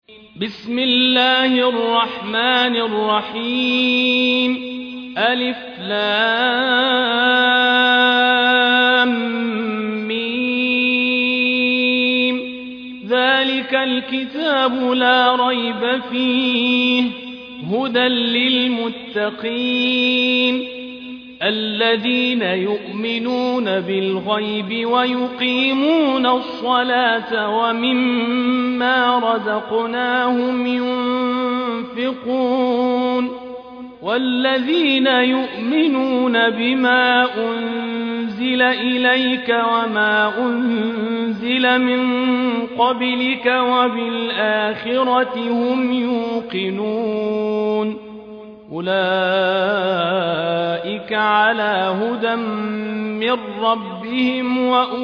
بسم الله الرحمن الرحيم ألف لام ميم ذلك الكتاب لا ريب فيه هدى للمتقين الذين يؤمنون بالغيب ويقيمون الصلاة ومما رزقناهم ينفقون والذين يؤمنون بما أنزل إليك وما أنزل من قبلك وبالآخرة هم يوقنون أولئك على هدى من ربهم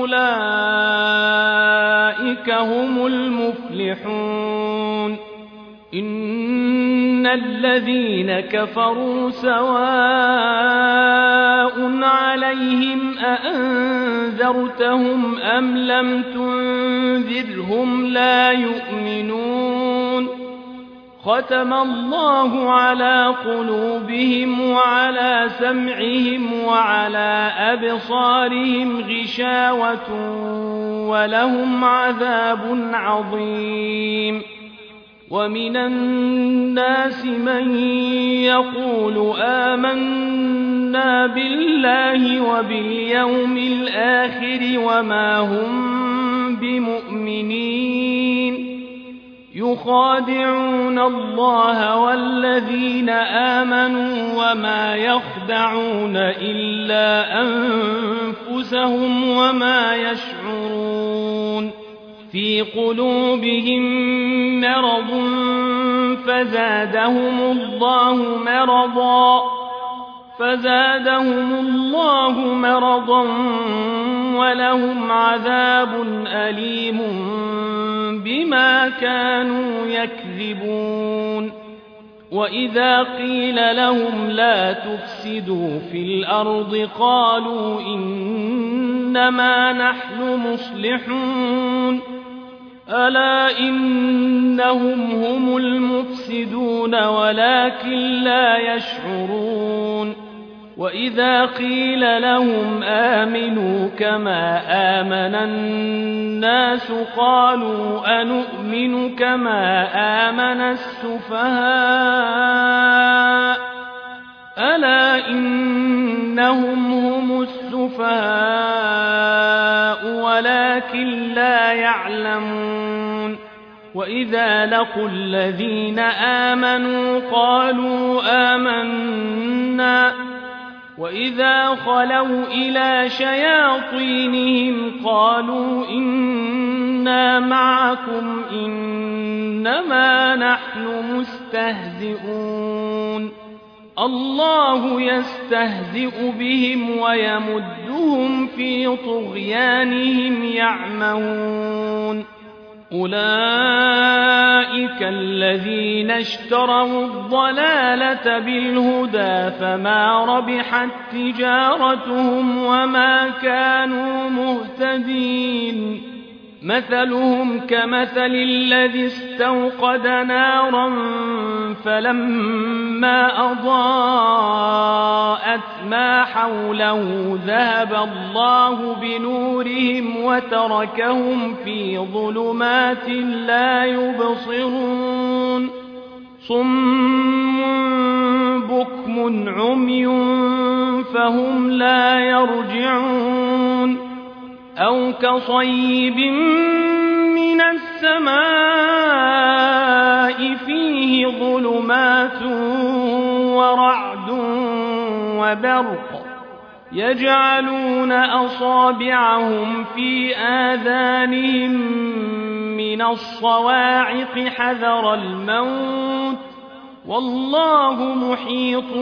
وأولئك هم المفلحون إن الذين كفروا سواء عليهم أأنذرتهم أم لم تنذرهم لا يؤمنون ختم الله على قلوبهم وعلى سمعهم وعلى أبصارهم غشاوة ولهم عذاب عظيم ومن الناس من يقول آمنا بالله وباليوم الآخر وما هم بمؤمنين يخادعون الله والذين آمنوا وما يخدعون إلا أنفسهم وما يشعرون في قلوبهم مرض فزادهم الله مرضا ولهم عذاب أليم بما كانوا يكذبون وإذا قيل لهم لا تفسدوا في الأرض قالوا إنما نحن مصلحون ألا إنهم هم المفسدون ولكن لا يشعرون وإذا قيل لهم آمنوا كما آمن الناس قالوا أنؤمن كما آمن السفهاء ألا إنهم هم السفهاء ولكن لا يعلمون وإذا لقوا الذين آمنوا قالوا آمنا وإذا خلوا إلى شياطينهم قالوا إنا معكم إنما نحن مستهزئون الله يستهزئ بهم ويمدهم في طغيانهم يعمهون أولئك الذين اشتروا الضلالة بالهدى فما ربحت تجارتهم وما كانوا مهتدين مثلهم كمثل الذي استوقد نارا فلما أضاءت ما حوله ذهب الله بنورهم وتركهم في ظلمات لا يبصرون صم بكم عمي فهم لا يرجعون أو كصيب من السماء فيه ظلمات ورعد وبرق يجعلون أصابعهم في آذانهم من الصواعق حذر الموت والله محيط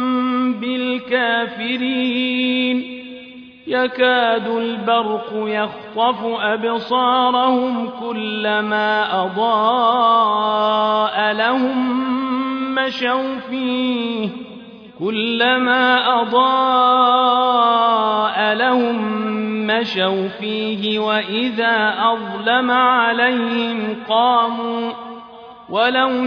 بالكافرين يكاد البرق يخطف أبصارهم كلما أضاء لهم مشوا فيه وإذا أظلم عليهم قاموا ولو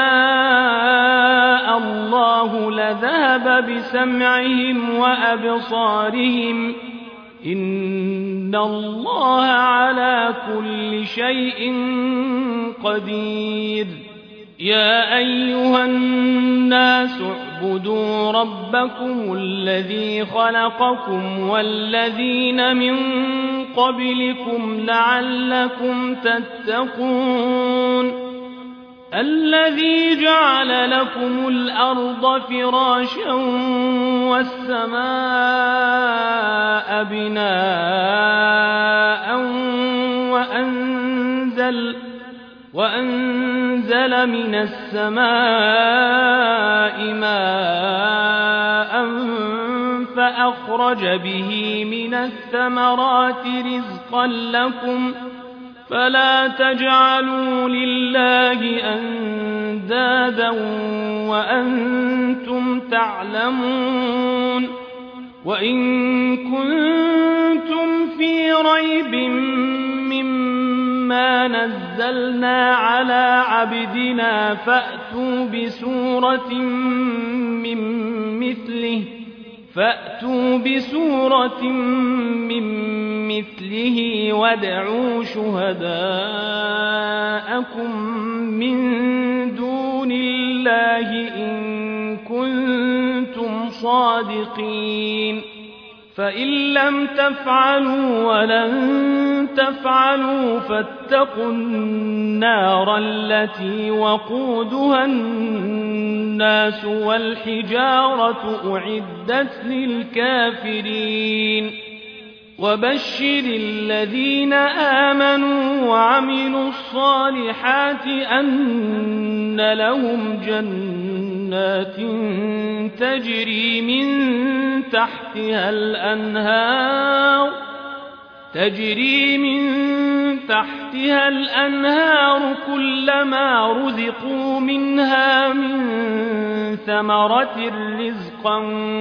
شاء الله لذهب بسمعهم وأبصارهم إن الله على كل شيء قدير يا أيها الناس اعبدوا ربكم الذي خلقكم والذين من قبلكم لعلكم تتقون الذي جعل لكم الأرض فراشا والسماء بناء وأنزل من السماء ماء فأخرج به من الثمرات رزقا لكم فلا تجعلوا لله أندادا وأنتم تعلمون وإن كنتم في ريب مما نزلنا على عبدنا فأتوا بسورة من مثله وادعوا شهداءكم من دون الله إن كنتم صادقين فإن لم تفعلوا ولن تفعلوا فاتقوا النار التي وقودها الناس والحجارة أعدت للكافرين وبشر الذين آمنوا وعملوا الصالحات أن لهم جنات تجري من تحتها الأنهار كلما رزقوا منها من ثمرة رزقا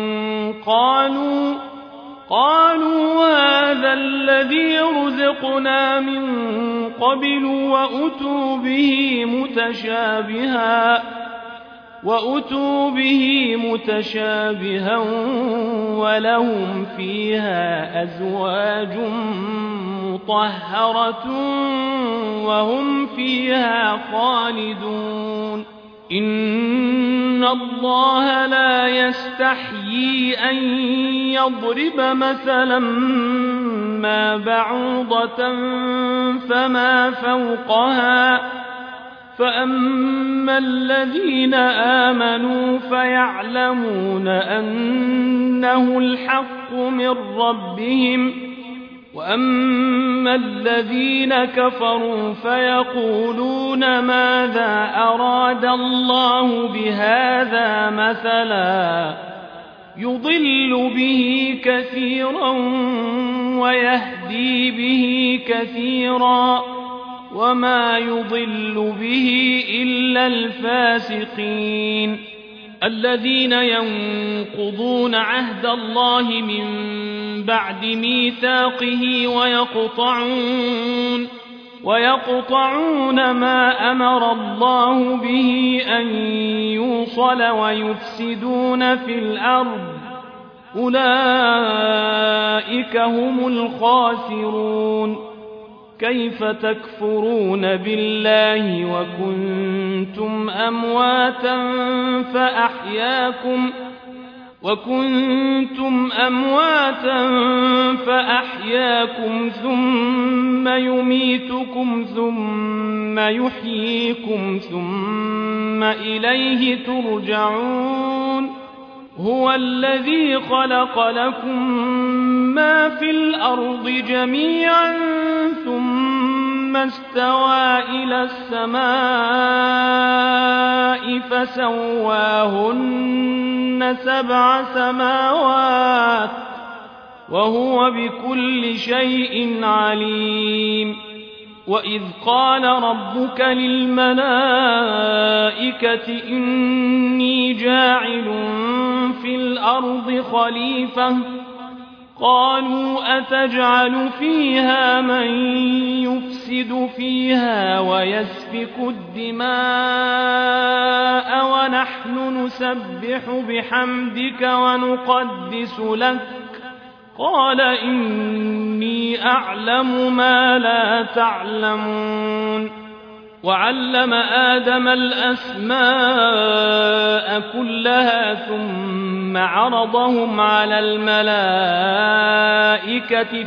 قالوا هذا الذي رزقنا من قبل وأتوا به متشابها ولهم فيها أزواج مطهرة وهم فيها خالدون إن الله لا يستحيي أن يضرب مثلا ما بعوضة فما فوقها فأما الذين آمنوا فيعلمون أنه الحق من ربهم وأما الذين كفروا فيقولون ماذا أراد الله بهذا مثلا يضل به كثيرا ويهدي به كثيرا وما يضل به إلا الفاسقين الذين ينقضون عهد الله من بعد ميثاقه ويقطعون ما أمر الله به أن يوصل ويفسدون في الأرض أولئك هم الخاسرون كيف تكفرون بالله وكنتم أمواتا فأحياكم ثم يميتكم ثم يحييكم ثم إليه ترجعون هو الذي خلق لكم ما في الأرض جميعا ثم استوى إلى السماء فسواهن 7 سماوات وهو بكل شيء عليم وإذ قال ربك للملائكة إني جاعل في الأرض خليفة قالوا أتجعل فيها من يفسد يفسد فيها ويسفك الدماء ونحن نسبح بحمدك ونقدس لك قال إني أعلم ما لا تعلمون وعلم آدم الأسماء كلها ثم عرضهم على الملائكة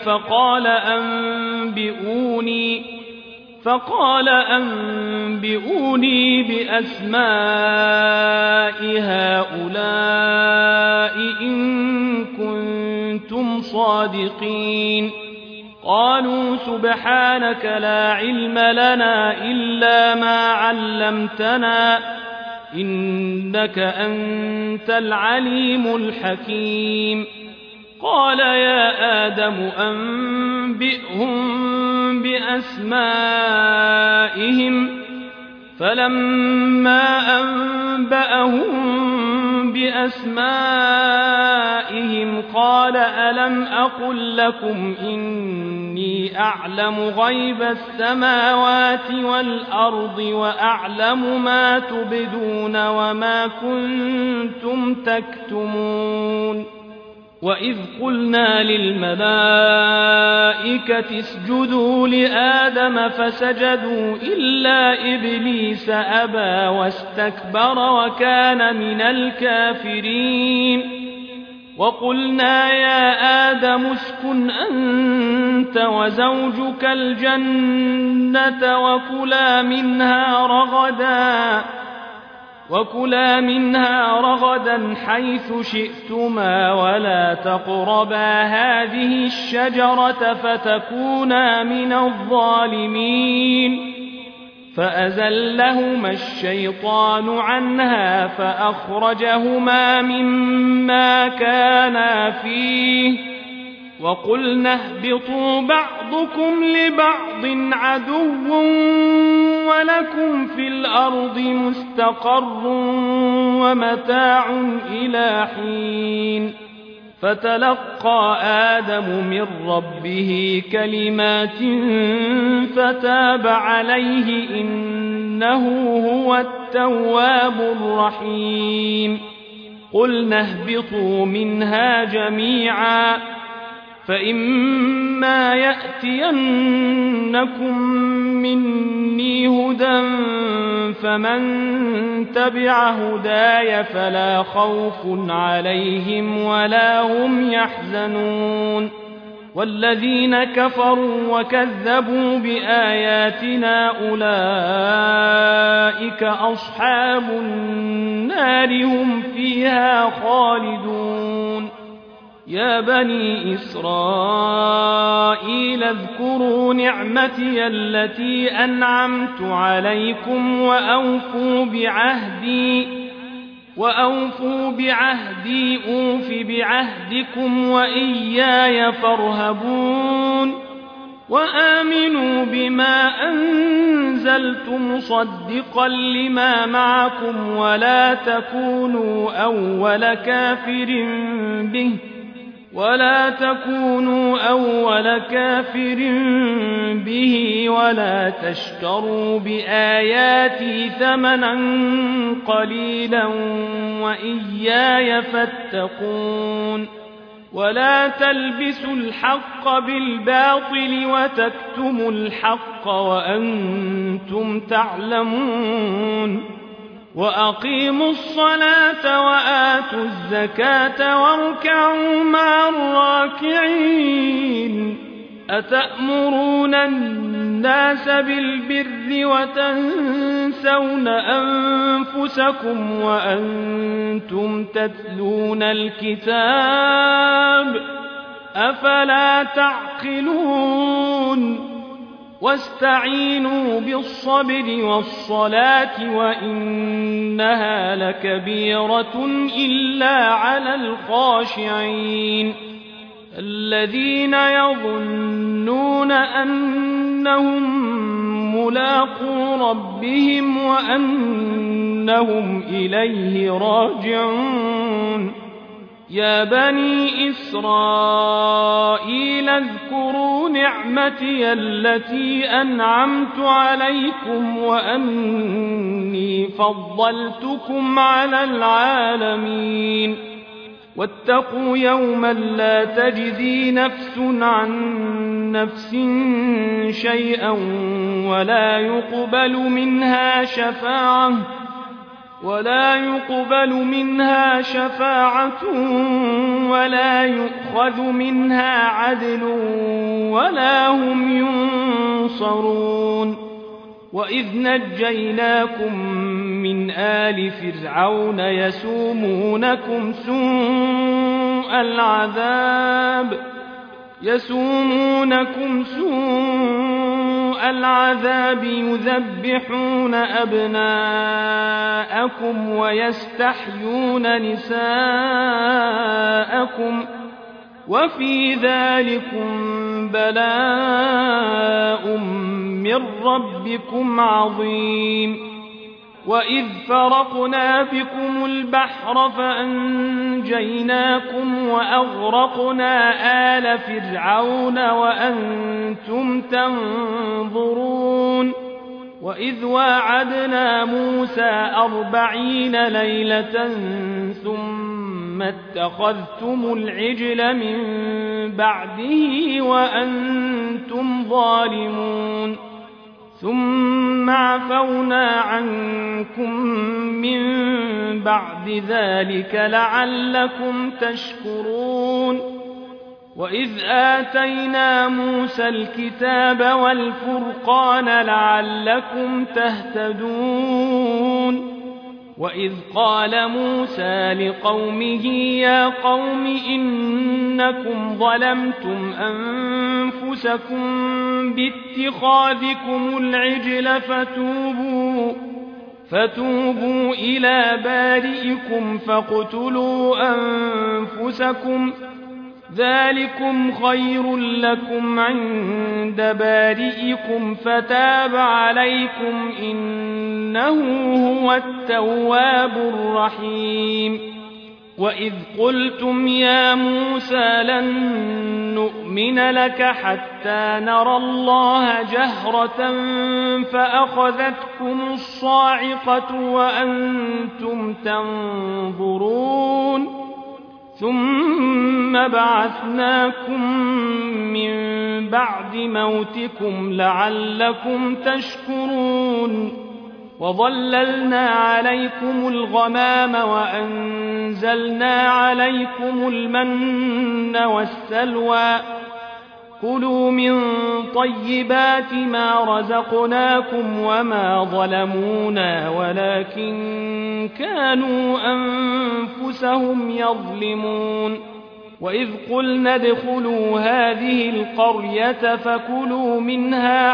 فقال أنبئوني بأسماء هؤلاء إن كنتم صادقين قالوا سبحانك لا علم لنا إلا ما علمتنا إنك أنت العليم الحكيم قال يا آدم أنبئهم بأسمائهم فلما أنبأهم بأسمائهم قال ألم أقل لكم إني أعلم غيب السماوات والأرض وأعلم ما تبدون وما كنتم تكتمون وإذ قلنا للملائكة اسجدوا لآدم فسجدوا إلا إبليس أبى واستكبر وكان من الكافرين وقلنا يا آدم اسكن أنت وزوجك الجنة وكلا منها رغدا حيث شئتما ولا تقربا هذه الشجرة فتكونا من الظالمين فأزلهما الشيطان عنها فأخرجهما مما كانا فيه وقلنا اهبطوا بعضكم لبعض عدو ولكم في الأرض مستقر ومتاع إلى حين فتلقى آدم من ربه كلمات فتاب عليه إنه هو التواب الرحيم قلنا اهبطوا منها جميعا فإما يأتينكم مني هدى فمن تبع هداي فلا خوف عليهم ولا هم يحزنون والذين كفروا وكذبوا بآياتنا أولئك أصحاب النار هم فيها خالدون يا بني إسرائيل اذكروا نعمتي التي أنعمت عليكم وأوفوا بعهدي أوف بعهدكم وإياي فارهبون وآمنوا بما أنزلت مصدقا لما معكم ولا تكونوا أول كافر به ولا تشتروا بآياتي ثمنا قليلا وإياي فاتقون ولا تلبسوا الحق بالباطل وتكتموا الحق وأنتم تعلمون وأقيموا الصلاة وآتوا الزكاة واركعوا مع الراكعين أتأمرون الناس بالبر وتنسون أنفسكم وأنتم تتلون الكتاب أفلا تعقلون واستعينوا بالصبر والصلاة وإنها لكبيرة إلا على الخاشعين الذين يظنون أنهم ملاقو ربهم وأنهم إليه راجعون يا بني إسرائيل اذكروا نعمتي التي أنعمت عليكم وأني فضلتكم على العالمين واتقوا يوما لا تجزي نفس عن نفس شيئا ولا يقبل منها شفاعة ولا يؤخذ منها عدل ولا هم ينصرون وإذ نجيناكم من آل فرعون يسومونكم سوء العذاب يذبحون أبناءكم ويستحيون نساءكم وفي ذلكم بلاء من ربكم عظيم وإذ فرقنا بكم البحر فأنجيناكم وأغرقنا آل فرعون وأنتم تنظرون وإذ واعدنا موسى 40 ليلة ثم اتخذتم العجل من بعده وأنتم ظالمون ثم عفونا عنكم من بعد ذلك لعلكم تشكرون وإذ آتينا موسى الكتاب والفرقان لعلكم تهتدون وإذ قال موسى لقومه يا قوم إنكم ظلمتم أنفسكم باتخاذكم العجل فتوبوا إلى بارئكم فاقتلوا أنفسكم ذلكم خير لكم عند بارئكم فتاب عليكم إنه هو التواب الرحيم وإذ قلتم يا موسى لن نؤمن لك حتى نرى الله جهرة فأخذتكم الصاعقة وأنتم تنظرون ثم بعثناكم من بعد موتكم لعلكم تشكرون وظللنا عليكم الغمام وأنزلنا عليكم المن والسلوى كلوا من طيبات ما رزقناكم وما ظلمونا ولكن كانوا أنفسهم يظلمون وإذ قلنا ادخلوا هذه القرية فكلوا منها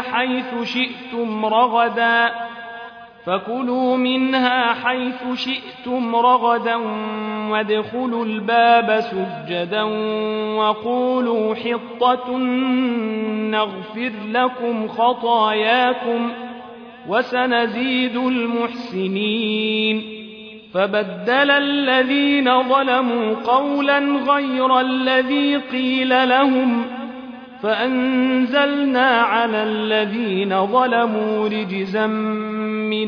حيث شئتم رغدا وادخلوا الباب سجدا وقولوا حطة نغفر لكم خطاياكم وسنزيد المحسنين فبدل الذين ظلموا قولا غير الذي قيل لهم فأنزلنا على الذين ظلموا رجزا من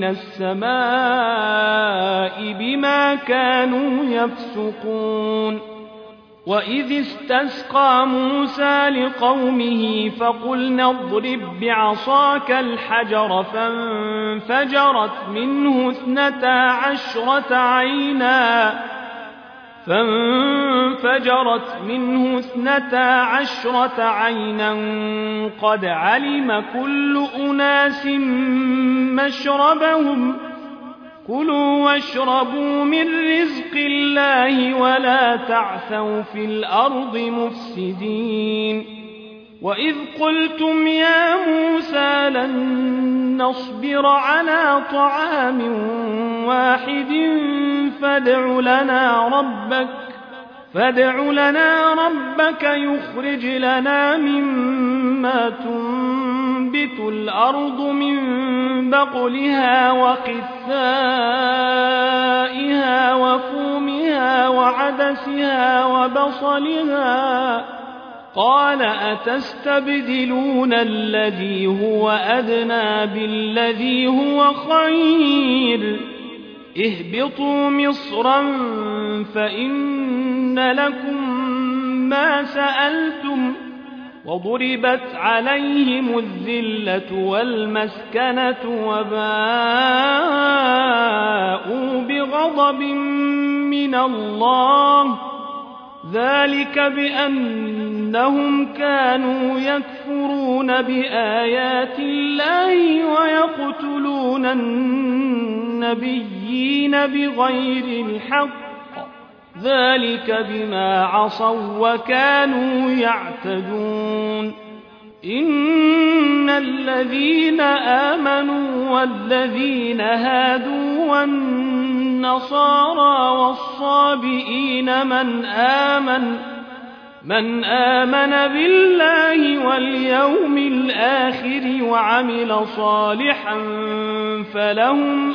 السماء بما كانوا يفسقون وإذ استسقى موسى لقومه فقلنا اضرب بعصاك الحجر فانفجرت منه 12 عينا قد علم كل أناس مشربهم كلوا واشربوا من رزق الله ولا تعثوا في الأرض مفسدين وإذ قلتم يا موسى لن نصبر على طعام واحد فادع لنا ربك يخرج لنا مما تنبت الأرض من بقلها وقثائها وفومها وعدسها وعدسها وبصلها قال أتستبدلون الذي هو أدنى بالذي هو خير اهبطوا مصرا فإن لكم ما سألتم وضربت عليهم الذلة والمسكنة وباءوا بغضب من الله ذلك بأنهم كانوا يكفرون بآيات الله ويقتلون النبيين بغير الحق ذلك بما عصوا وكانوا يعتدون إن الذين آمنوا والذين هادوا والنصارى والصابئين من آمن بالله واليوم الآخر وعمل صالحا فلهم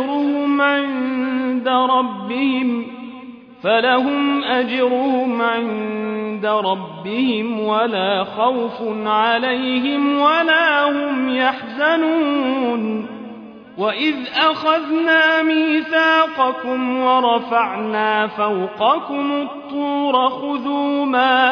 أجرهم عند ربهم ولا خوف عليهم ولا هم يحزنون وإذ أخذنا ميثاقكم ورفعنا فوقكم الطور خذوا ما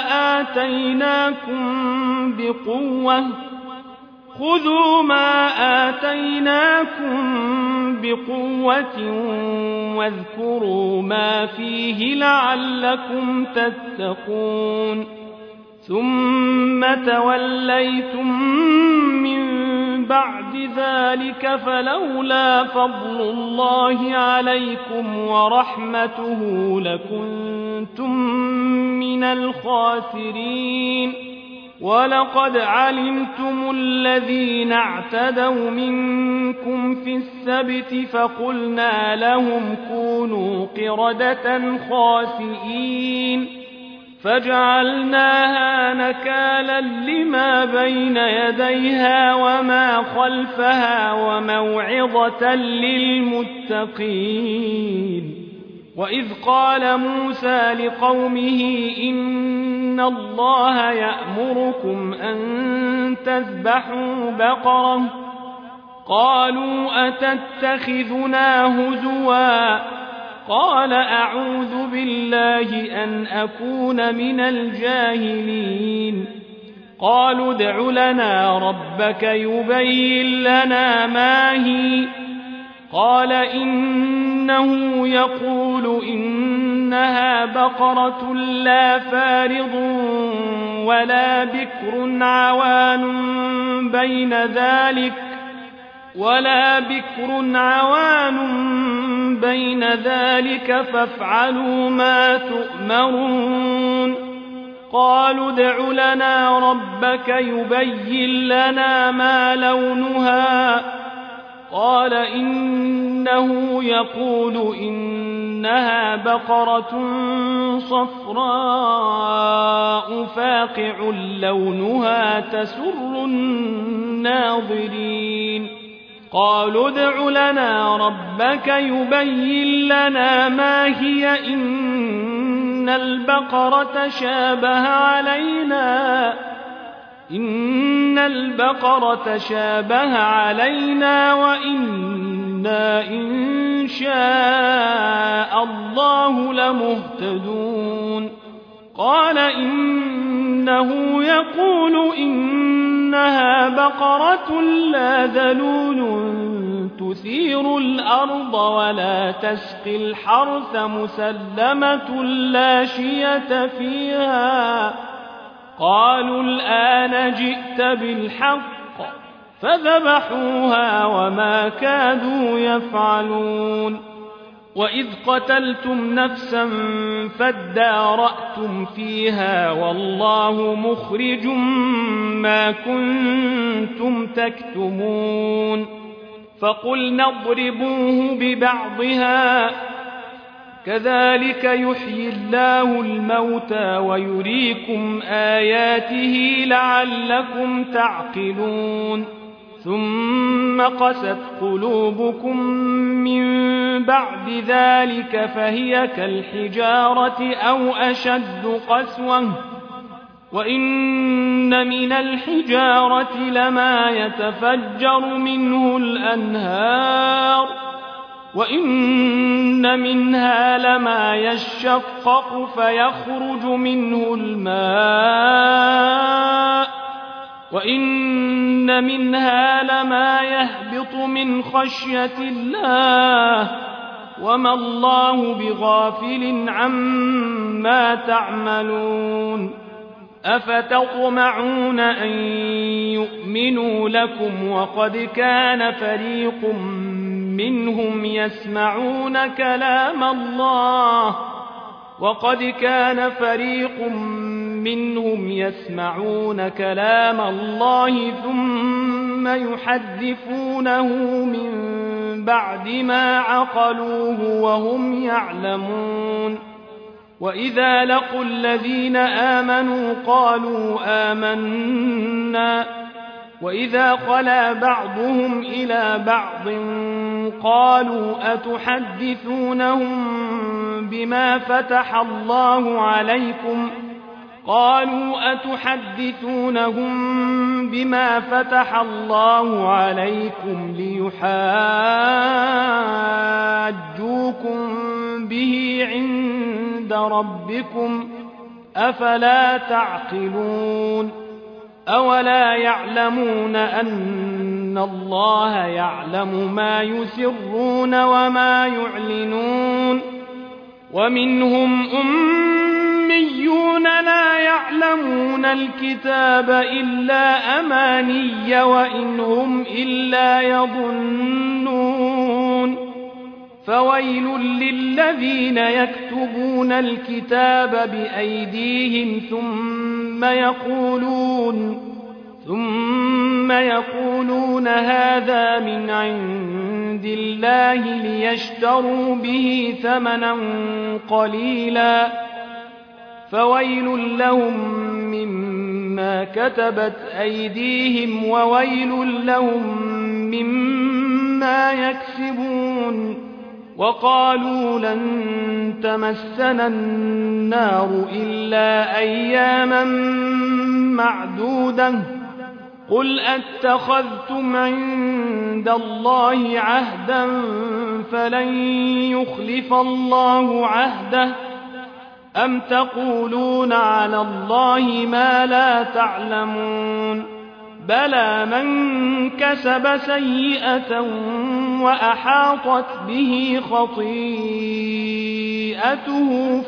آتيناكم بقوة واذكروا ما فيه لعلكم تتقون ثم توليتم من بعد ذلك فلولا فضل الله عليكم ورحمته لكنتم من الخاسرين ولقد علمتم الذين اعتدوا منكم في السبت فقلنا لهم كونوا قردة خاسئين فجعلناها نكالا لما بين يديها وما خلفها وموعظة للمتقين وإذ قال موسى لقومه إن الله يأمركم أن تذبحوا بقرة قالوا أتتخذنا هزوا قال أعوذ بالله أن أكون من الجاهلين قالوا ادع لنا ربك يبين لنا ما هي قال إنه يقول إنها بقرة لا فارض ولا بكر عوان بين ذلك فافعلوا ما تؤمرون قالوا ادع لنا ربك يبين لنا ما لونها قال إنه يقول إنها بقرة صفراء فاقع لونها تسر الناظرين قالوا ادع لنا ربك يبين لنا ما هي إن البقرة شابه علينا وإنا إن شاء الله لمهتدون قال إنه يقول إنها بقرة لا ذلول تثير الأرض ولا تسقي الحرث مسلمة لا شية فيها قالوا الآن جئت بالحق فذبحوها وما كادوا يفعلون وإذ قتلتم نفسا فادارأتم فيها والله مخرج ما كنتم تكتمون فقلنا اضربوه ببعضها كذلك يحيي الله الموتى ويريكم آياته لعلكم تعقلون ثم قست قلوبكم من بعد ذلك فهي كالحجارة أو أشد قسوة وإن من الحجارة لما يتفجر منه الأنهار وإن منها لما يشقق فيخرج منه الماء وإن منها لما يهبط من خشية الله وما الله بغافل عما تعملون أفتطمعون أن يؤمنوا لكم وقد كان فريق منهم يسمعون كلام الله ثم يحرفونه من بعد ما عقلوه وهم يعلمون وإذا لقوا الذين آمنوا قالوا آمنا وإذا خلا بعضهم إلى بعض قالوا أتحدثونهم بما فتح الله عليكم ليحاجوكم به عند ربكم أفلا تعقلون أولا يعلمون أن الله يعلم ما يسرون وما يعلنون ومنهم أميون لا يعلمون الكتاب إلا أماني وإن هم إلا يظنون فويل للذين يكتبون الكتاب بأيديهم ثم يقولون هذا من عند الله ليشتروا به ثمنا قليلا فويل لهم مما كتبت أيديهم وويل لهم مما يكسبون وقالوا لن تمسنا النار إلا أياما معدودة قل أتخذتم عند الله عهدا فلن يخلف الله عهده أم تقولون على الله ما لا تعلمون بلى من كسب سيئة وأحاطت به خطيئته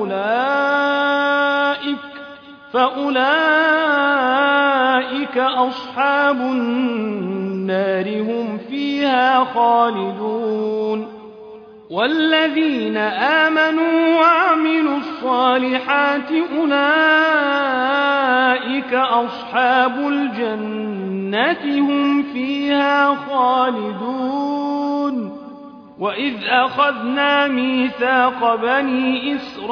فأولئك أصحاب النار هم فيها خالدون والذين آمنوا وعملوا الصالحات أولئك أصحاب الجنة هم فيها خالدون وإذ أخذنا ميثاق بني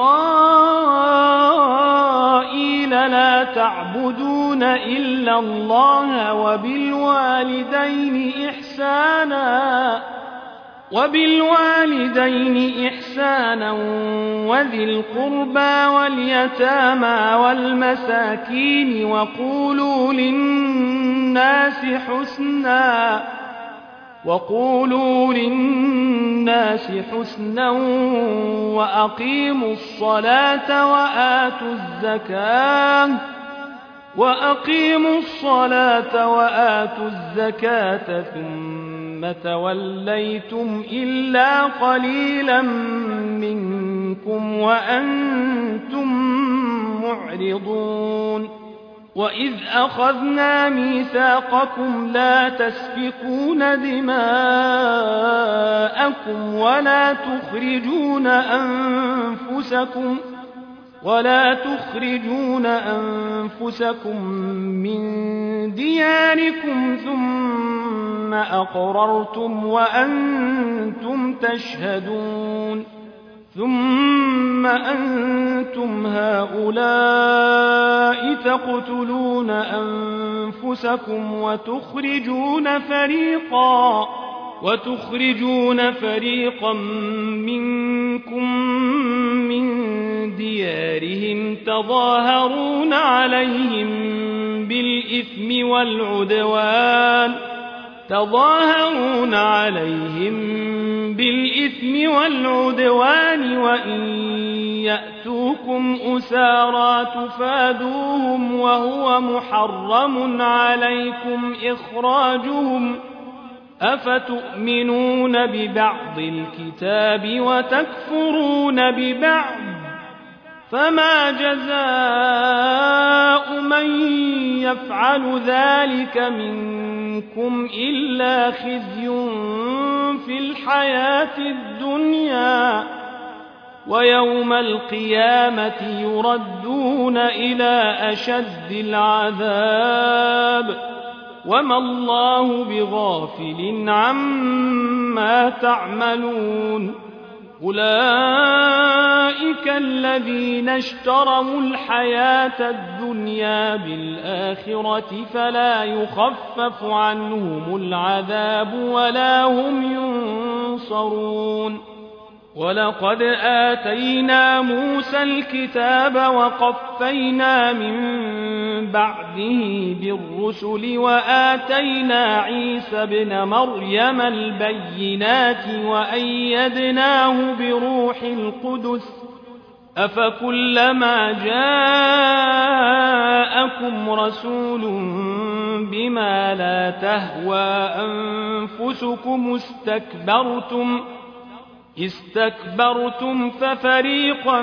إسرائيل لا تعبدون إلا الله وبالوالدين إحسانا وذي القربى واليتامى والمساكين وقولوا للناس حسنا وأقيموا الصلاة وآتوا الزكاة ثم توليتم إلا قليلا منكم وأنتم معرضون وإذ أخذنا ميثاقكم لا تسفكون دماءكم ولا تخرجون أنفسكم من دياركم ثم أقررتم وأنتم تشهدون ثم أنتم هؤلاء تقتلون أنفسكم وتخرجون فريقا منكم من ديارهم تظاهرون عليهم بالإثم والعدوان وإن يأتوكم أسارى تفادوهم وهو محرم عليكم إخراجهم أفتؤمنون ببعض الكتاب وتكفرون ببعض فما جزاء من يفعل ذلك منكم إلا خزي في الحياة الدنيا ويوم القيامة يردون إلى أشد العذاب وما الله بغافل عما تعملون أولئك الذين اشتروا الحياة الدنيا بالآخرة فلا يخفف عنهم العذاب ولا هم ينصرون ولقد آتينا موسى الكتاب وقفينا من بعده بالرسل وآتينا عيسى ابن مريم البينات وأيدناه بروح القدس أفكلما جاءكم رسول بما لا تهوى أنفسكم استكبرتم ففريقا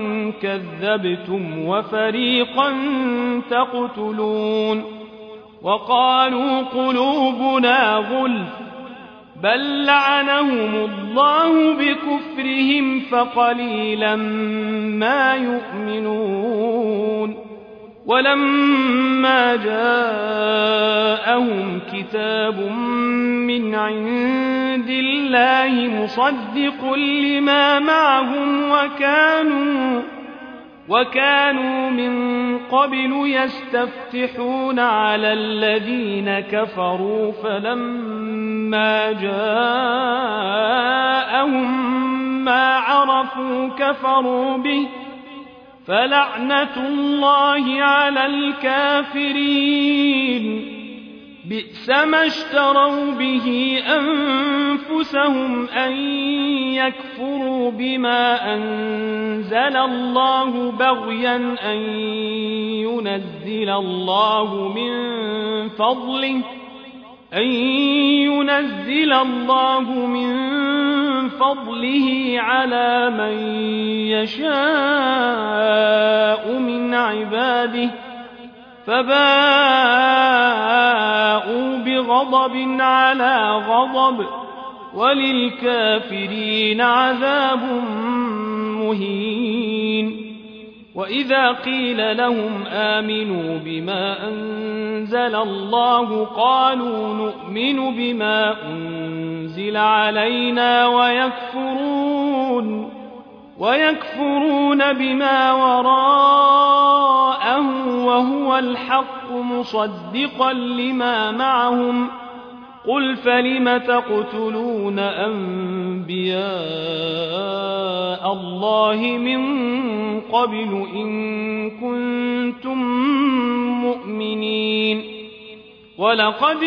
كذبتم وفريقا تقتلون وقالوا قلوبنا غلف بل لعنهم الله بكفرهم فقليلا ما يؤمنون ولما جاءهم كتاب من عند الله مصدق لما معهم وكانوا من قبل يستفتحون على الذين كفروا فلما جاءهم ما عرفوا كفروا به فلعنة الله على الكافرين بئس ما اشتروا به أنفسهم أن يكفروا بما أنزل الله بغيا أن ينزل الله من فضله على من يشاء من عباده فباءوا بغضب على غضب وللكافرين عذاب مهين وإذا قيل لهم آمنوا بما أنزل الله قالوا نؤمن بما أنزل علينا ويكفرون بما وراءه وهو الحق مصدقا لما معهم قل فلم تقتلون أنبياء الله من قبل إن كنتم مؤمنين ولقد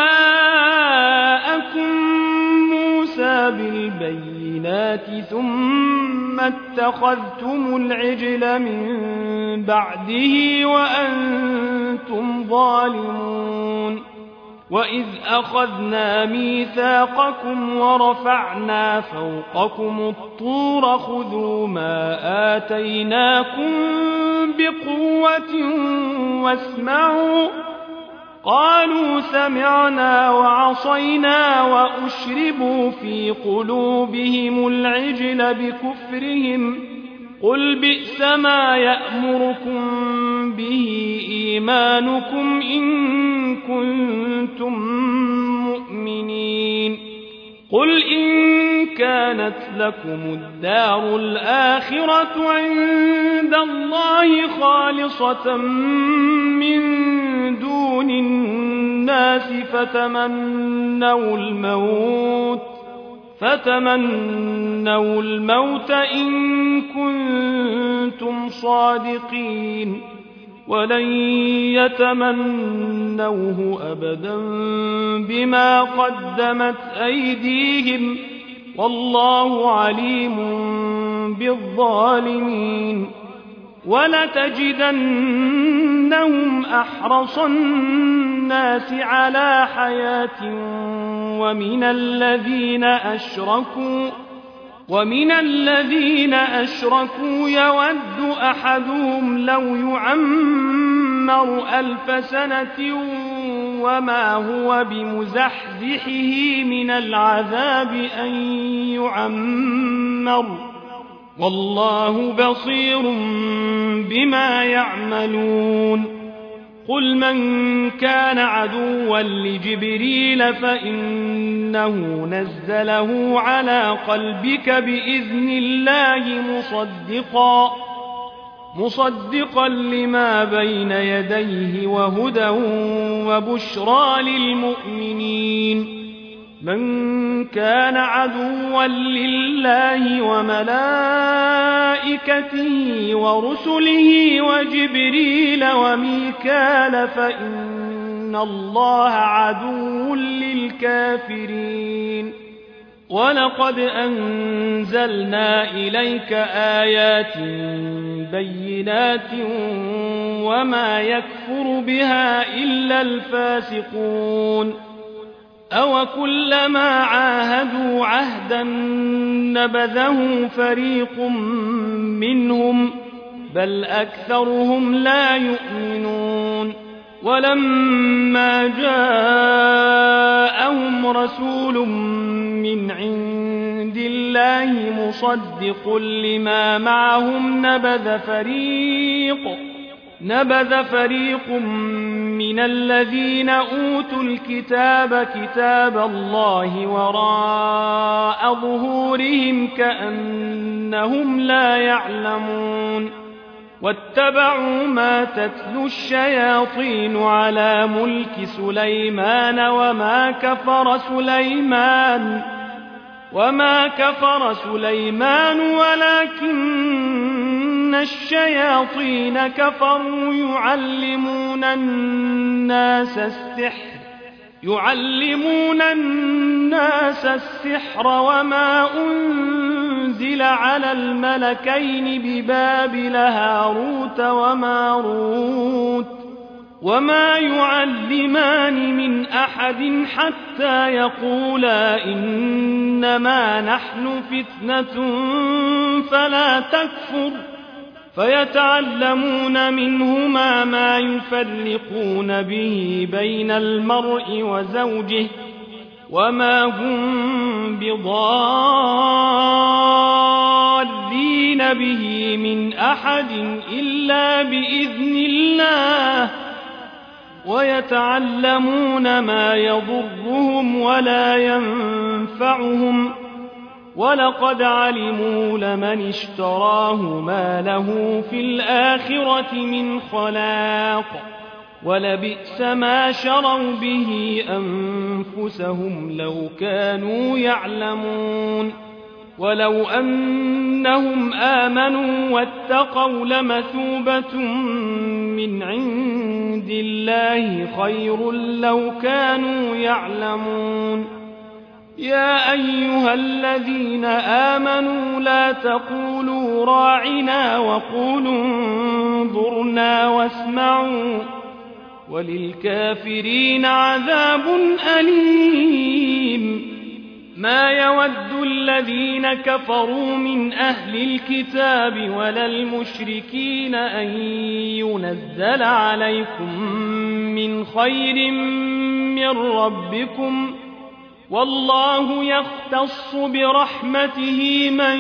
جاءكم موسى بالبينات ثم اتخذتم العجل من بعده وأنتم ظالمون وإذ أخذنا ميثاقكم ورفعنا فوقكم الطور خذوا ما آتيناكم بقوة واسمعوا قالوا سمعنا وعصينا وأشربوا في قلوبهم العجل بكفرهم قل بئس ما يأمركم به إيمانكم إن كنتم مؤمنين قل إن كانت لكم الدار الآخرة عند الله خالصة من دون الناس فتمنوا الموت إن كنتم صادقين ولن يتمنوه أبدا بما قدمت أيديهم والله عليم بالظالمين ولتجدنهم أحرص الناس على حياة ومن الذين أشركوا يود أحدهم لو يعمر 1000 سنة وما هو بمزحزحه من العذاب أن يعمر والله بصير بما يعملون قل من كان عدوا لجبريل فإنه نزله على قلبك بإذن الله مصدقا لما بين يديه وهدى وبشرى للمؤمنين من كان عدوا لله وملائكته ورسله وجبريل وميكال فإن الله عدو للكافرين ولقد أنزلنا إليك آيات بينات وما يكفر بها إلا الفاسقون أوكلما عاهدوا عهدا نبذه فريق منهم بل أكثرهم لا يؤمنون ولما جاءهم رسول من عند الله مصدق لما معهم نبذ فريق من الذين أوتوا الكتاب كتاب الله وراء ظهورهم كأنهم لا يعلمون واتبعوا ما تتلو الشياطين على ملك سليمان وما كفر سليمان ولكن الشياطين كفروا يعلمون الناس السحر وما أنزل على الملكين ببابل هاروت وماروت وما يعلمان من أحد حتى يقولا إنما نحن فتنة فلا تكفر فيتعلمون منهما ما يفرقون به بين المرء وزوجه وما هم بضارين به من أحد إلا بإذن الله ويتعلمون ما يضرهم ولا ينفعهم ولقد علموا لمن اشتراه ما له في الآخرة من خلاق ولبئس ما شروا به أنفسهم لو كانوا يعلمون ولو أنهم آمنوا واتقوا لمثوبة من عند الله خير لو كانوا يعلمون يا أيها الذين آمنوا لا تقولوا راعنا وقولوا انظرنا واسمعوا وللكافرين عذاب أليم ما يود الذين كفروا من أهل الكتاب ولا المشركين أن ينزل عليكم من خير من ربكم والله يختص برحمته من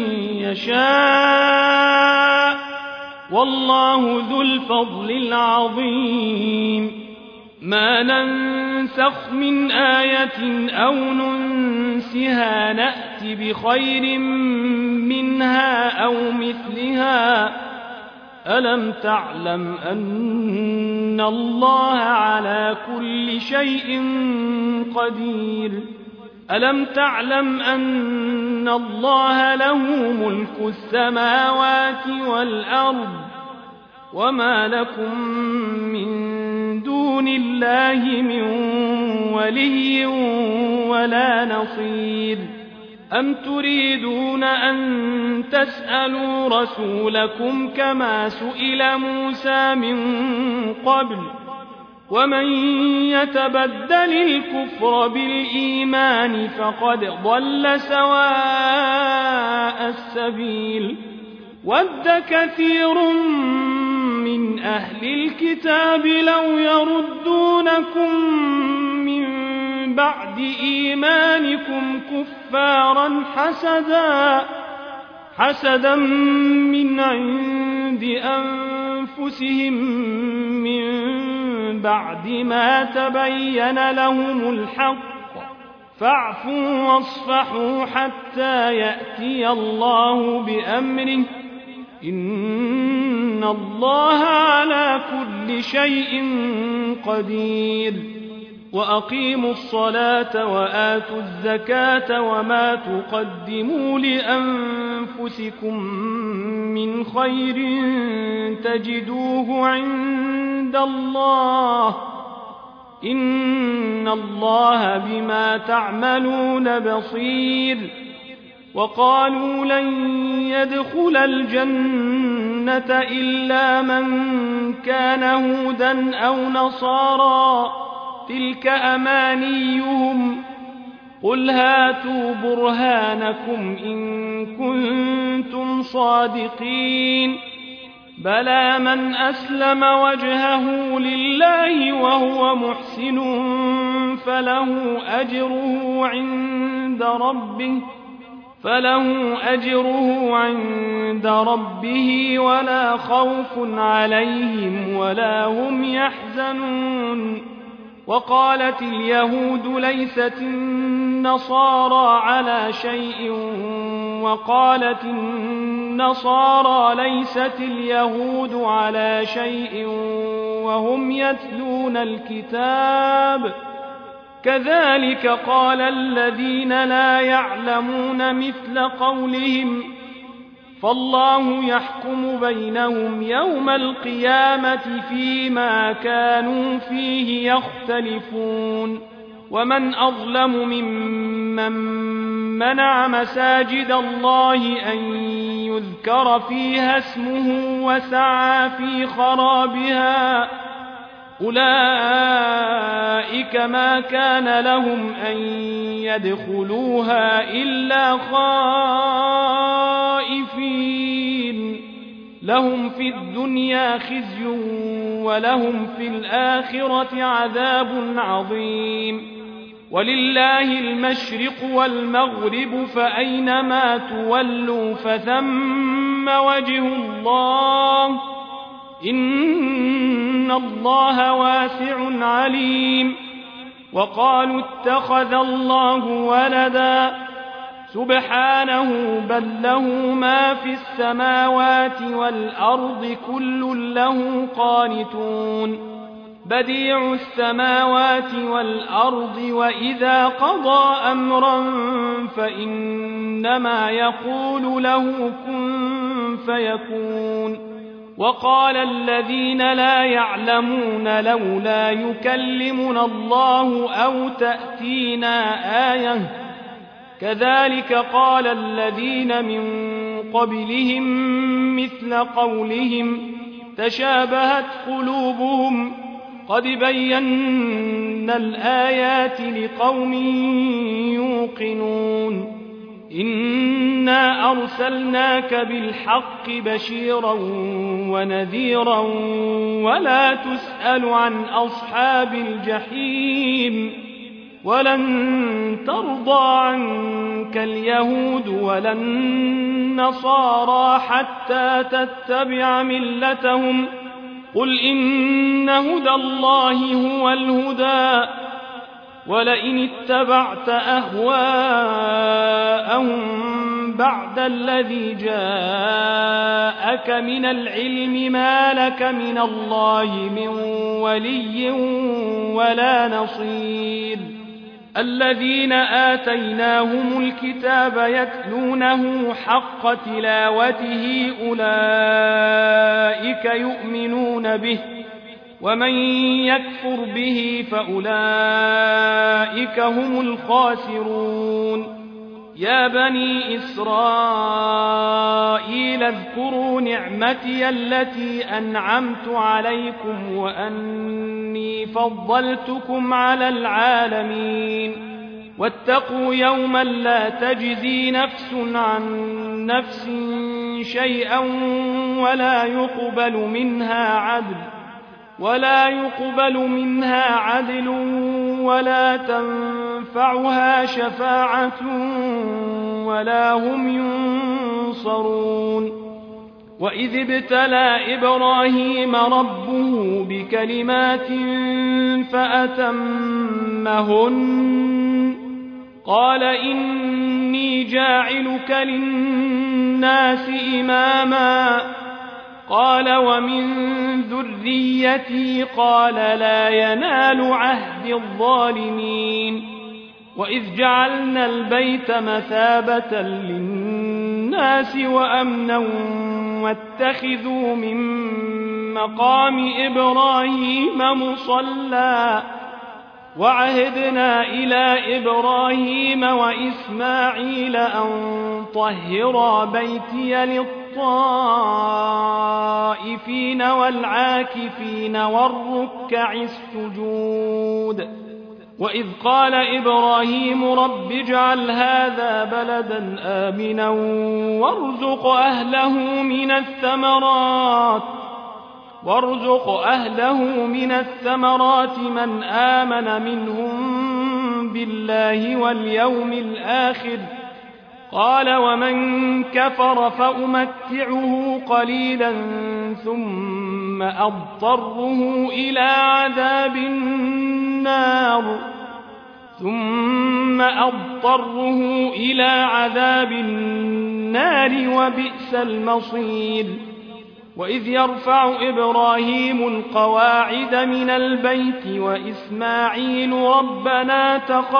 يشاء والله ذو الفضل العظيم ما ننسخ من آية أو ننسها نأت بخير منها ألم تعلم أن الله على كل شيء قدير ألم تعلم أن الله له ملك السماوات والأرض وما لكم من دون الله من ولي ولا نصير أم تريدون أن تسألوا رسولكم كما سئل موسى من قبل ومن يتبدل الكفر بالإيمان فقد ضل سواء السبيل ود كثير من أهل الكتاب لو يردونكم من بعد إيمانكم كفارا حسدا من عند أنفسهم من بعد ما تبين لهم الحق فاعفوا واصفحوا حتى يأتي الله بأمره إن الله على كل شيء قدير وأقيموا الصلاة وآتوا الزكاة وما تقدموا لأنفسكم من خير تجدوه عند الله إن الله بما تعملون بصير وقالوا لن يدخل الجنة إلا من كان هودا أو نصارى تلك أمانيهم قل هاتوا برهانكم إن كنتم صادقين بلى من أسلم وجهه لله وهو محسن فله أجره عند ربه ولا خوف عليهم ولا هم يحزنون وقالت اليهود ليست النصارى على شيء وقالت النصارى ليست اليهود على شيء وهم يتلون الكتاب كذلك قال الذين لا يعلمون مثل قولهم فالله يحكم بينهم يوم القيامة فيما كانوا فيه يختلفون ومن أظلم ممن منع مساجد الله أن يذكر فيها اسمه وسعى في خرابها أولئك ما كان لهم أن يدخلوها إلا خائفين لهم في الدنيا خزي ولهم في الآخرة عذاب عظيم ولله المشرق والمغرب فأينما تولوا فثم وجه الله إن الله واسع عليم وقالوا اتخذ الله ولدا سبحانه بل له ما في السماوات والأرض كل له قانتون بديع السماوات والأرض وإذا قضى أمرا فإنما يقول له كن فيكون وقال الذين لا يعلمون لولا يكلمنا الله أو تأتينا آية كذلك قال الذين من قبلهم مثل قولهم تشابهت قلوبهم قد بينا الآيات لقوم يوقنون إنا أرسلناك بالحق بشيرا ونذيرا ولا تسأل عن أصحاب الجحيم ولن ترضى عنك اليهود ولا النصارى حتى تتبع ملتهم قل إن هدى الله هو الهدى ولئن اتبعت أهواءهم بعد الذي جاءك من العلم ما لك من الله من ولي ولا نصير الذين آتيناهم الكتاب يتلونه حق تلاوته أولئك يؤمنون به ومن يكفر به فأولئك هم الخاسرون يا بني إسرائيل اذكروا نعمتي التي أنعمت عليكم وأني فضلتكم على العالمين واتقوا يوما لا تجزي نفس عن نفس شيئا ولا يقبل منها عدل ولا تنفعها شفاعة ولا هم ينصرون وإذ ابتلى إبراهيم ربه بكلمات فأتمهن قال إني جاعلك للناس إماما قال ومن ذريتي قال لا ينال عهد الظالمين وإذ جعلنا البيت مثابة للناس وأمنا واتخذوا من مقام إبراهيم مصلى وعهدنا إلى إبراهيم وإسماعيل أن طهرا بيتي للطائفين والعاكفين والركع السجود وإذ قال إبراهيم رب اجعل هذا بلدا آمنا وارزق أهله من الثمرات من آمن منهم بالله واليوم الآخر قال ومن كفر فأمتعه قليلا ثم أضطره إلى عذاب النار وبئس المصير وإذ يرفع إبراهيم القواعد من البيت وإسماعيل ربنا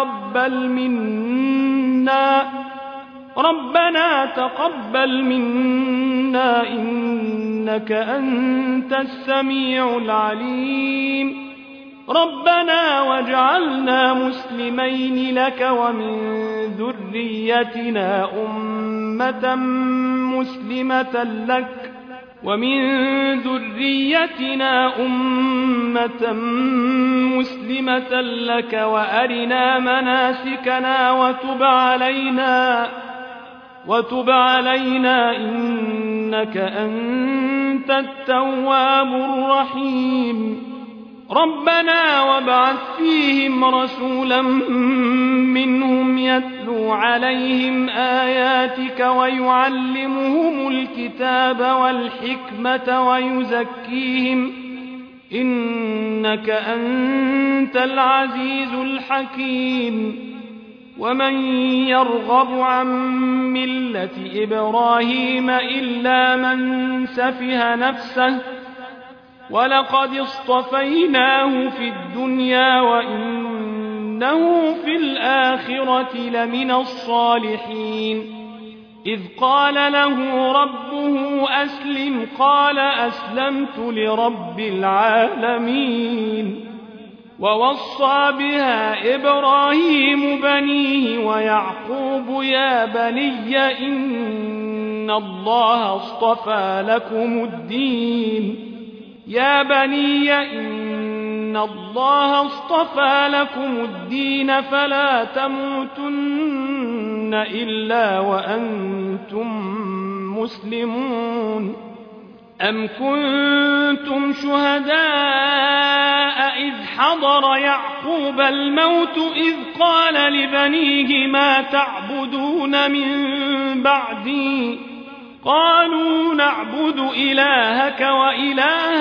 تقبل منا إنك أنت السميع العليم ربنا واجعلنا مسلمين لك ومن ذريتنا أمة مسلمة لك وأرنا مناسكنا وتب علينا إنك أنت التواب الرحيم ربنا وابعث فيهم رسولا منهم يتلو عليهم آياتك ويعلمهم الكتاب والحكمة ويزكيهم إنك أنت العزيز الحكيم ومن يرغب عن ملة إبراهيم إلا من سفه نفسه ولقد اصطفيناه في الدنيا وإنه في الآخرة لمن الصالحين إذ قال له ربه أسلم قال أسلمت لرب العالمين ووصى بها إبراهيم بنيه ويعقوب يا بني إن الله اصطفى لكم الدين فلا تموتن إلا وأنتم مسلمون أم كنتم شهداء إذ حضر يعقوب الموت إذ قال لبنيه ما تعبدون من بعدي قالوا نعبد إلهك وإله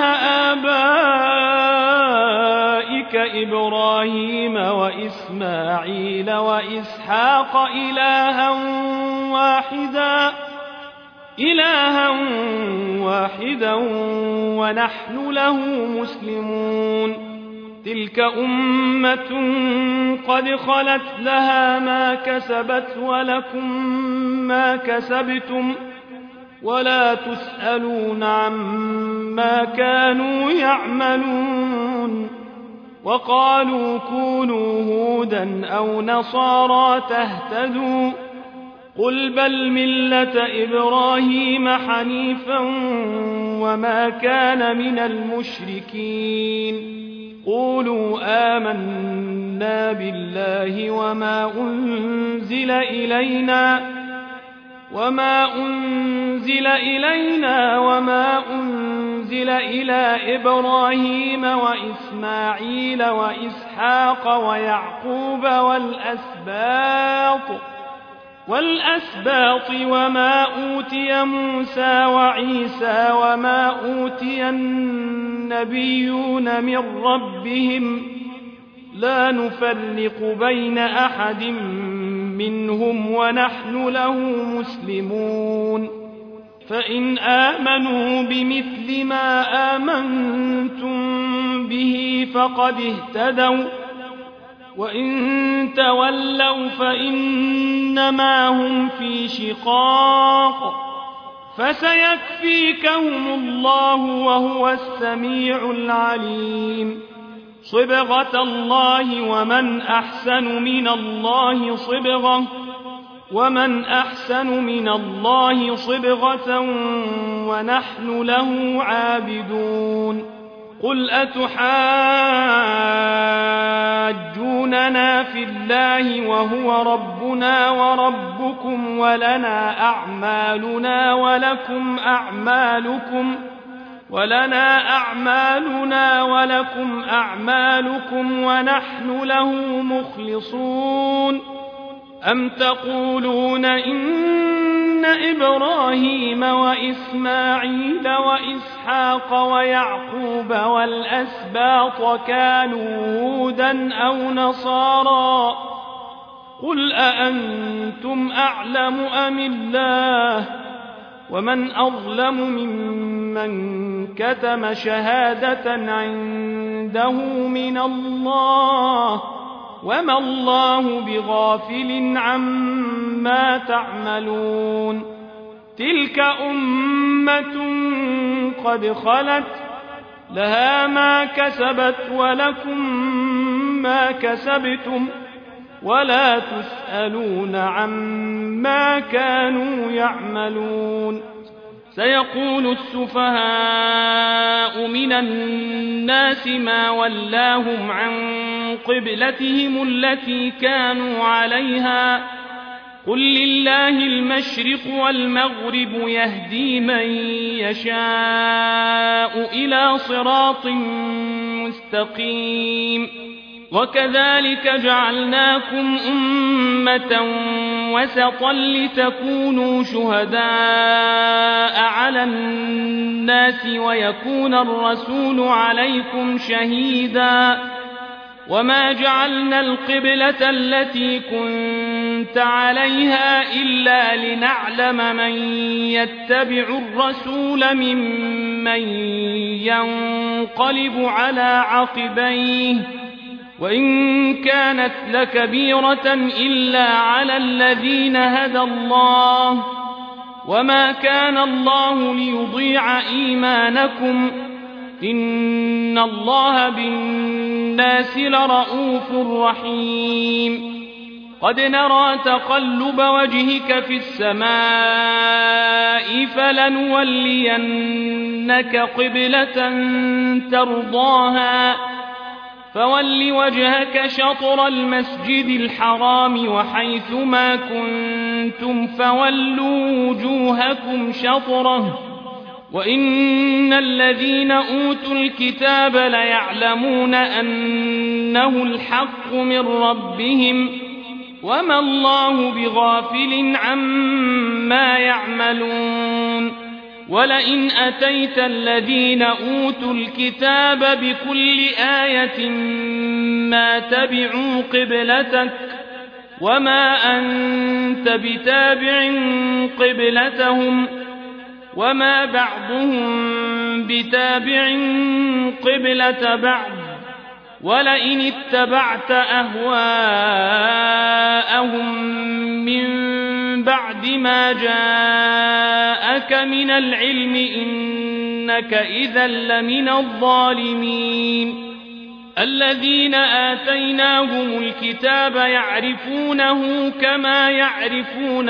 آبائك إبراهيم وإسماعيل وإسحاق إلها واحدا ونحن له مسلمون تلك أمة قد خلت لها ما كسبت ولكم ما كسبتم ولا تسألون عما كانوا يعملون وقالوا كونوا هودا أو نصارى تهتدوا قل بل ملة إبراهيم حنيفا وما كان من المشركين قولوا آمنا بالله وما أنزل إلينا وما أنزل إلى إبراهيم وإسماعيل وإسحاق ويعقوب والأسباط وما أوتي موسى وعيسى وما أوتي النبيون من ربهم لا نفرق بين أحد منهم ونحن له مسلمون فإن آمنوا بمثل ما آمنتم به فقد اهتدوا وإن تولوا فإنما هم في شقاق فسيكفيكهم الله وهو السميع العليم صبغة الله ومن أحسن من الله صبغة ونحن له عابدون قل أتحاجوننا في الله وهو ربنا وربكم ولنا أعمالنا ولكم أعمالكم ونحن له مخلصون أم تقولون إن إبراهيم وإسماعيل وإسحاق ويعقوب والأسباط كانوا هودا أو نصارى قل أأنتم أعلم أم الله ومن أظلم ممن كتم شهادة عنده من الله وما الله بغافل عما تعملون تلك أمة قد خلت لها ما كسبت ولكم ما كسبتم ولا تسألون عما كانوا يعملون سيقول السفهاء من الناس ما ولاهم عن قبلتهم التي كانوا عليها قل لله المشرق والمغرب يهدي من يشاء إلى صراط مستقيم وكذلك جعلناكم أمة وسطا لتكونوا شهداء على الناس ويكون الرسول عليكم شهيدا وما جعلنا القبلة التي كنت عليها إلا لنعلم من يتبع الرسول ممن ينقلب على عقبيه وإن كانت لكبيرة إلا على الذين هدى الله وما كان الله ليضيع إيمانكم إن الله بالناس لرءوف رحيم قد نرى تقلب وجهك في السماء فلنولينك قبلة ترضاها فول وجهك شطر المسجد الحرام وحيث ما كنتم فولوا وجوهكم شطره وإن الذين أوتوا الكتاب ليعلمون أنه الحق من ربهم وما الله بغافل عما يعملون ولئن أتيت الذين أوتوا الكتاب بكل آية ما تبعوا قبلتك وما أنت بتابع قبلتهم وما بعضهم بتابع قبلة بعض ولئن اتبعت أهواءهم من بعد ما جاءك من العلم إنك إذا لمن الظالمين الذين آتيناهم الكتاب يعرفونه كما يعرفون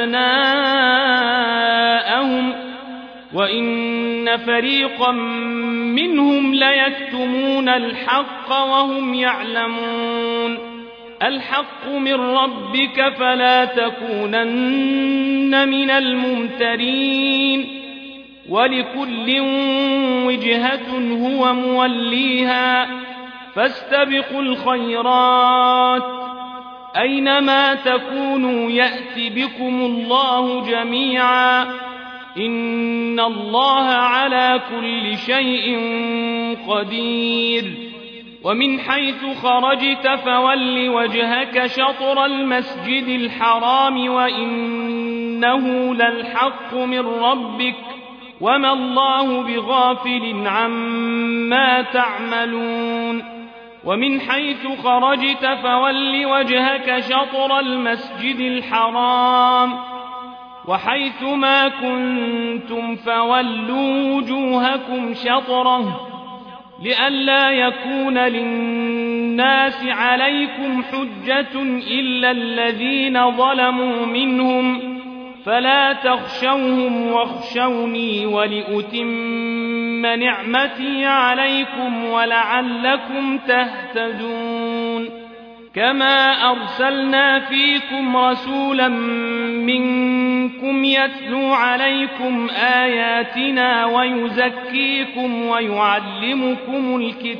أبناءهم وإن فريقا منهم ليكتمون الحق وهم يعلمون الحق من ربك فلا تكونن من الممترين ولكل وجهة هو موليها فاستبقوا الخيرات أينما تكونوا يأت بكم الله جميعا إن الله على كل شيء قدير ومن حيث خرجت فول وجهك شطر المسجد الحرام وإنه للحق من ربك وما الله بغافل عما تعملون ومن حيث خرجت فول وجهك شطر المسجد الحرام وحيث ما كنتم فولوا وجوهكم شطره لئلا يكون للناس عليكم حجة إلا الذين ظلموا منهم فلا تخشوهم واخشوني ولأتم نعمتي عليكم ولعلكم تهتدون كما أرسلنا فيكم رسولا منكم يتلو عليكم آياتنا ويزكيكم ويعلمكم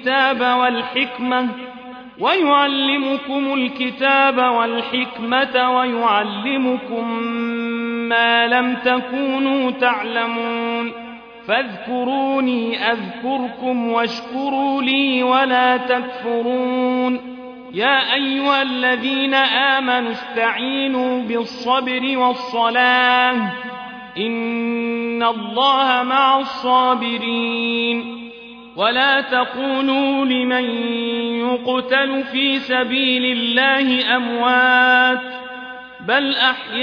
الكتاب والحكمة ويعلمكم ما لم تكونوا تعلمون فاذكروني أذكركم واشكروا لي ولا تكفرون يا أيها الذين آمنوا استعينوا بالصبر والصلاة إن الله مع الصابرين ولا تقولوا لمن يقتل في سبيل الله أموات بل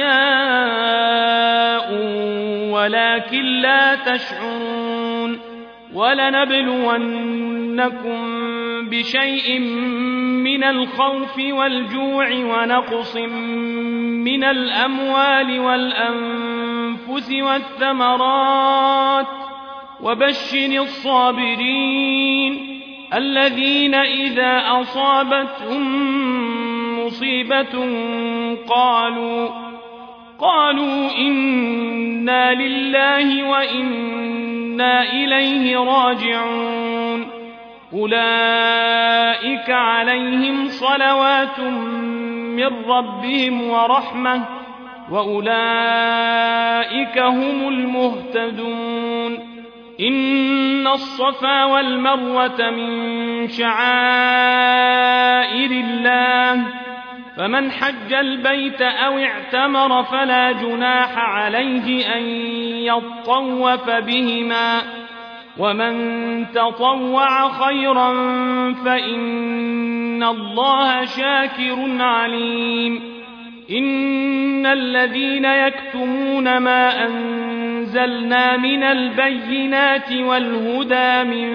أحياء ولكن لا تشعرون ولنبلونكم بشيء من الخوف والجوع ونقص من الأموال والأنفس والثمرات وبشر الصابرين الذين إذا أصابتهم مصيبة قالوا إنا لله وإنا إليه راجعون أولئك عليهم صلوات من ربهم ورحمة وأولئك هم المهتدون إن الصفا والمروة من شعائر الله فمن حج البيت أو اعتمر فلا جناح عليه أن يطوف بهما ومن تطوع خيرا فإن الله شاكر عليم إن الذين يكتمون ما أنزلنا من البينات والهدى من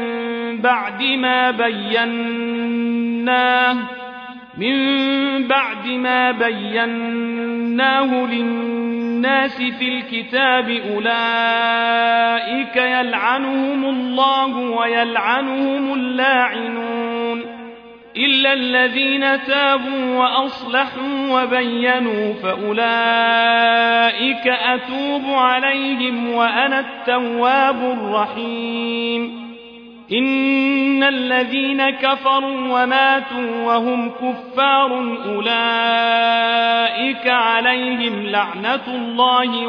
بعد ما بيناه للناس في الكتاب أولئك يلعنهم الله ويلعنهم اللاعنون إلا الذين تابوا وأصلحوا وبينوا فأولئك أتوب عليهم وأنا التواب الرحيم إن الذين كفروا وماتوا وهم كفار أولئك عليهم لعنة الله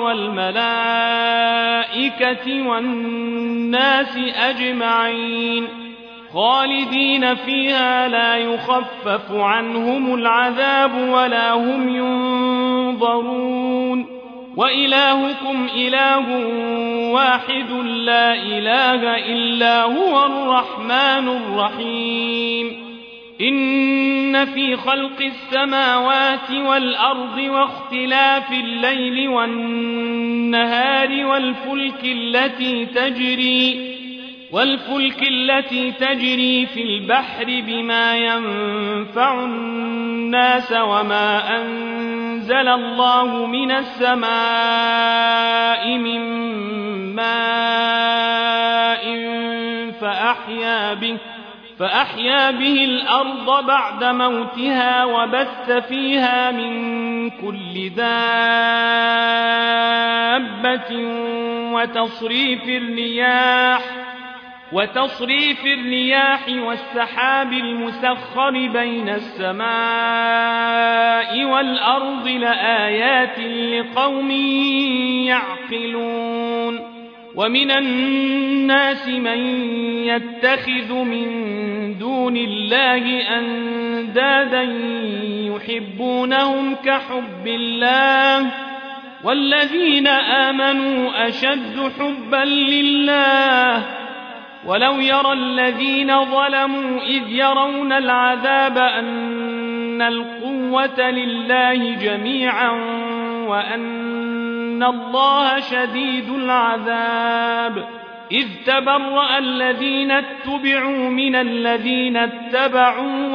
والملائكة والناس أجمعين خالدين فيها لا يخفف عنهم العذاب ولا هم ينظرون وإلهكم إله واحد لا إله إلا هو الرحمن الرحيم إن في خلق السماوات والأرض واختلاف الليل والنهار والفلك التي تجري في البحر بما ينفع الناس وما أنزل الله من السماء من ماء فأحيا به الأرض بعد موتها وبث فيها من كل دابة وتصريف الرياح والسحاب المسخر بين السماء والأرض لآيات لقوم يعقلون ومن الناس من يتخذ من دون الله أندادا يحبونهم كحب الله والذين آمنوا أشد حبا لله ولو يرى الذين ظلموا إذ يرون العذاب أن القوة لله جميعا وأن الله شديد العذاب إذ تبرأ الذين اتبعوا من الذين اتبعوا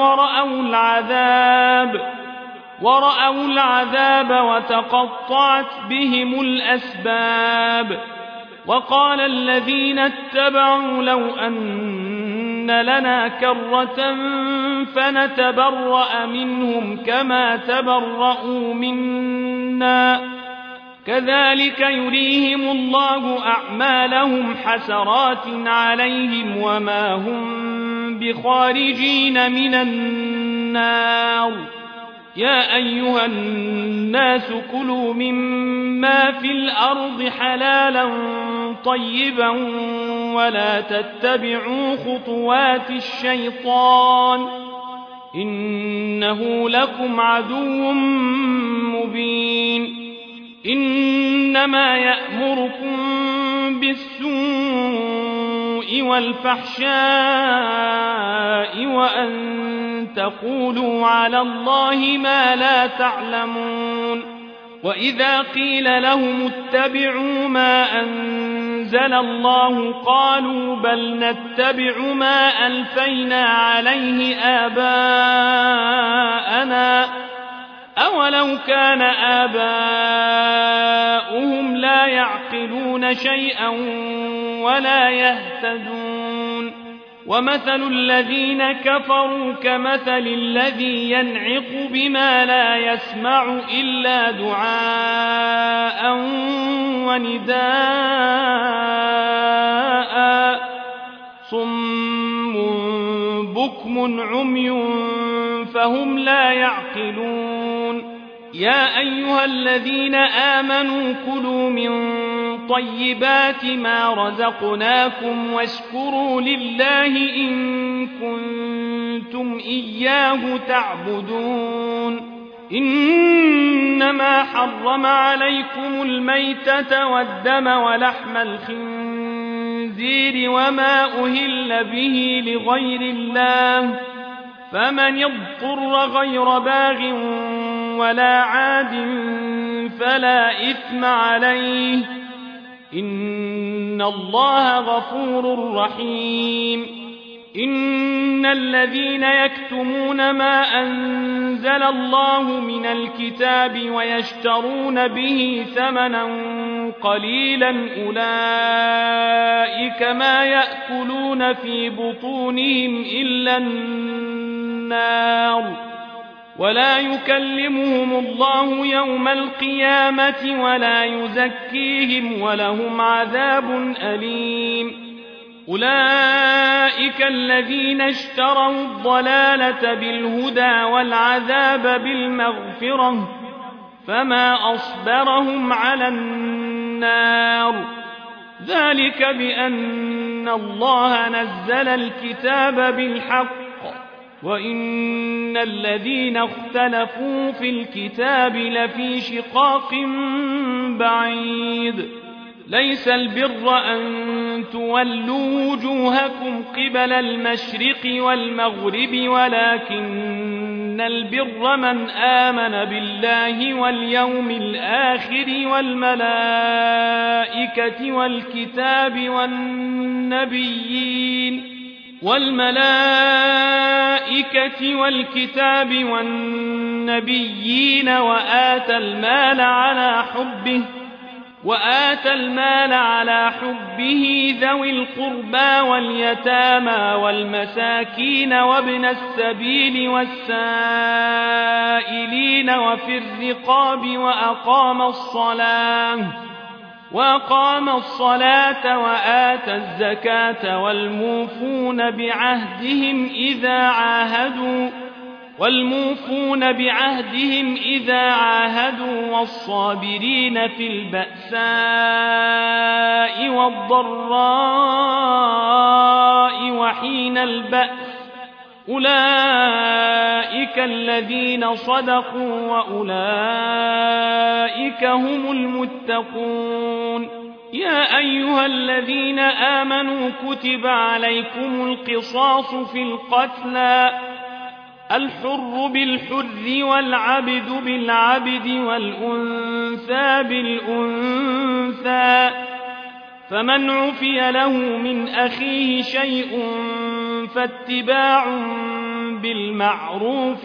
ورأوا العذاب وتقطعت بهم الأسباب وقال الذين اتبعوا لو أن لنا كرة فنتبرأ منهم كما تبرأوا منا كذلك يريهم الله أعمالهم حسرات عليهم وما هم بخارجين من النار يا أيها الناس كلوا مما في الأرض حلالا طيبا ولا تتبعوا خطوات الشيطان إنه لكم عدو مبين إنما يأمركم بالسوء والفحشاء وأن تقولوا على الله ما لا تعلمون وإذا قيل لهم اتبعوا ما أنزل الله قالوا بل نتبع ما ألفينا عليه آباءنا أولو كان آباؤهم لا يعقلون شيئا ولا يهتدون ومثل الذين كفروا كمثل الذي ينعق بما لا يسمع إلا دعاء ونداء صم بكم عمي فهم لا يعقلون يا أيها الذين آمنوا كلوا من طيبات ما رزقناكم واشكروا لله إن كنتم إياه تعبدون إنما حرم عليكم الميتة والدم ولحم الخنزير وما أهل به لغير الله فمن اضطر غير باغ ولا عاد فلا إثم عليه إن الله غفور رحيم إن الذين يكتمون ما أنزل الله من الكتاب ويشترون به ثمنا قليلا أولئك ما يأكلون في بطونهم إلا النار ولا يكلمهم الله يوم القيامة ولا يزكيهم ولهم عذاب أليم أولئك الذين اشتروا الضلالة بالهدى والعذاب بالمغفرة فما أصبرهم على النار ذلك بأن الله نزل الكتاب بالحق وإن الذين اختلفوا في الكتاب لفي شقاق بعيد ليس البر أن تولوا وجوهكم قبل المشرق والمغرب ولكن البر من آمن بالله واليوم الآخر والملائكة والكتاب والنبيين وآتى المال على حبه ذوي القربى واليتامى والمساكين وابن السبيل والسائلين وفي الرقاب وأقام الصلاة وآتى الزكاة والموفون بعهدهم إذا عاهدوا والصابرين في البأساء والضراء وحين البأس أولئك الذين صدقوا وأولئك هم المتقون يا أيها الذين آمنوا كتب عليكم القصاص في القتلى الحر بالحر والعبد بالعبد والأنثى بالأنثى فمن عفي له من أخيه شيء فاتباع بالمعروف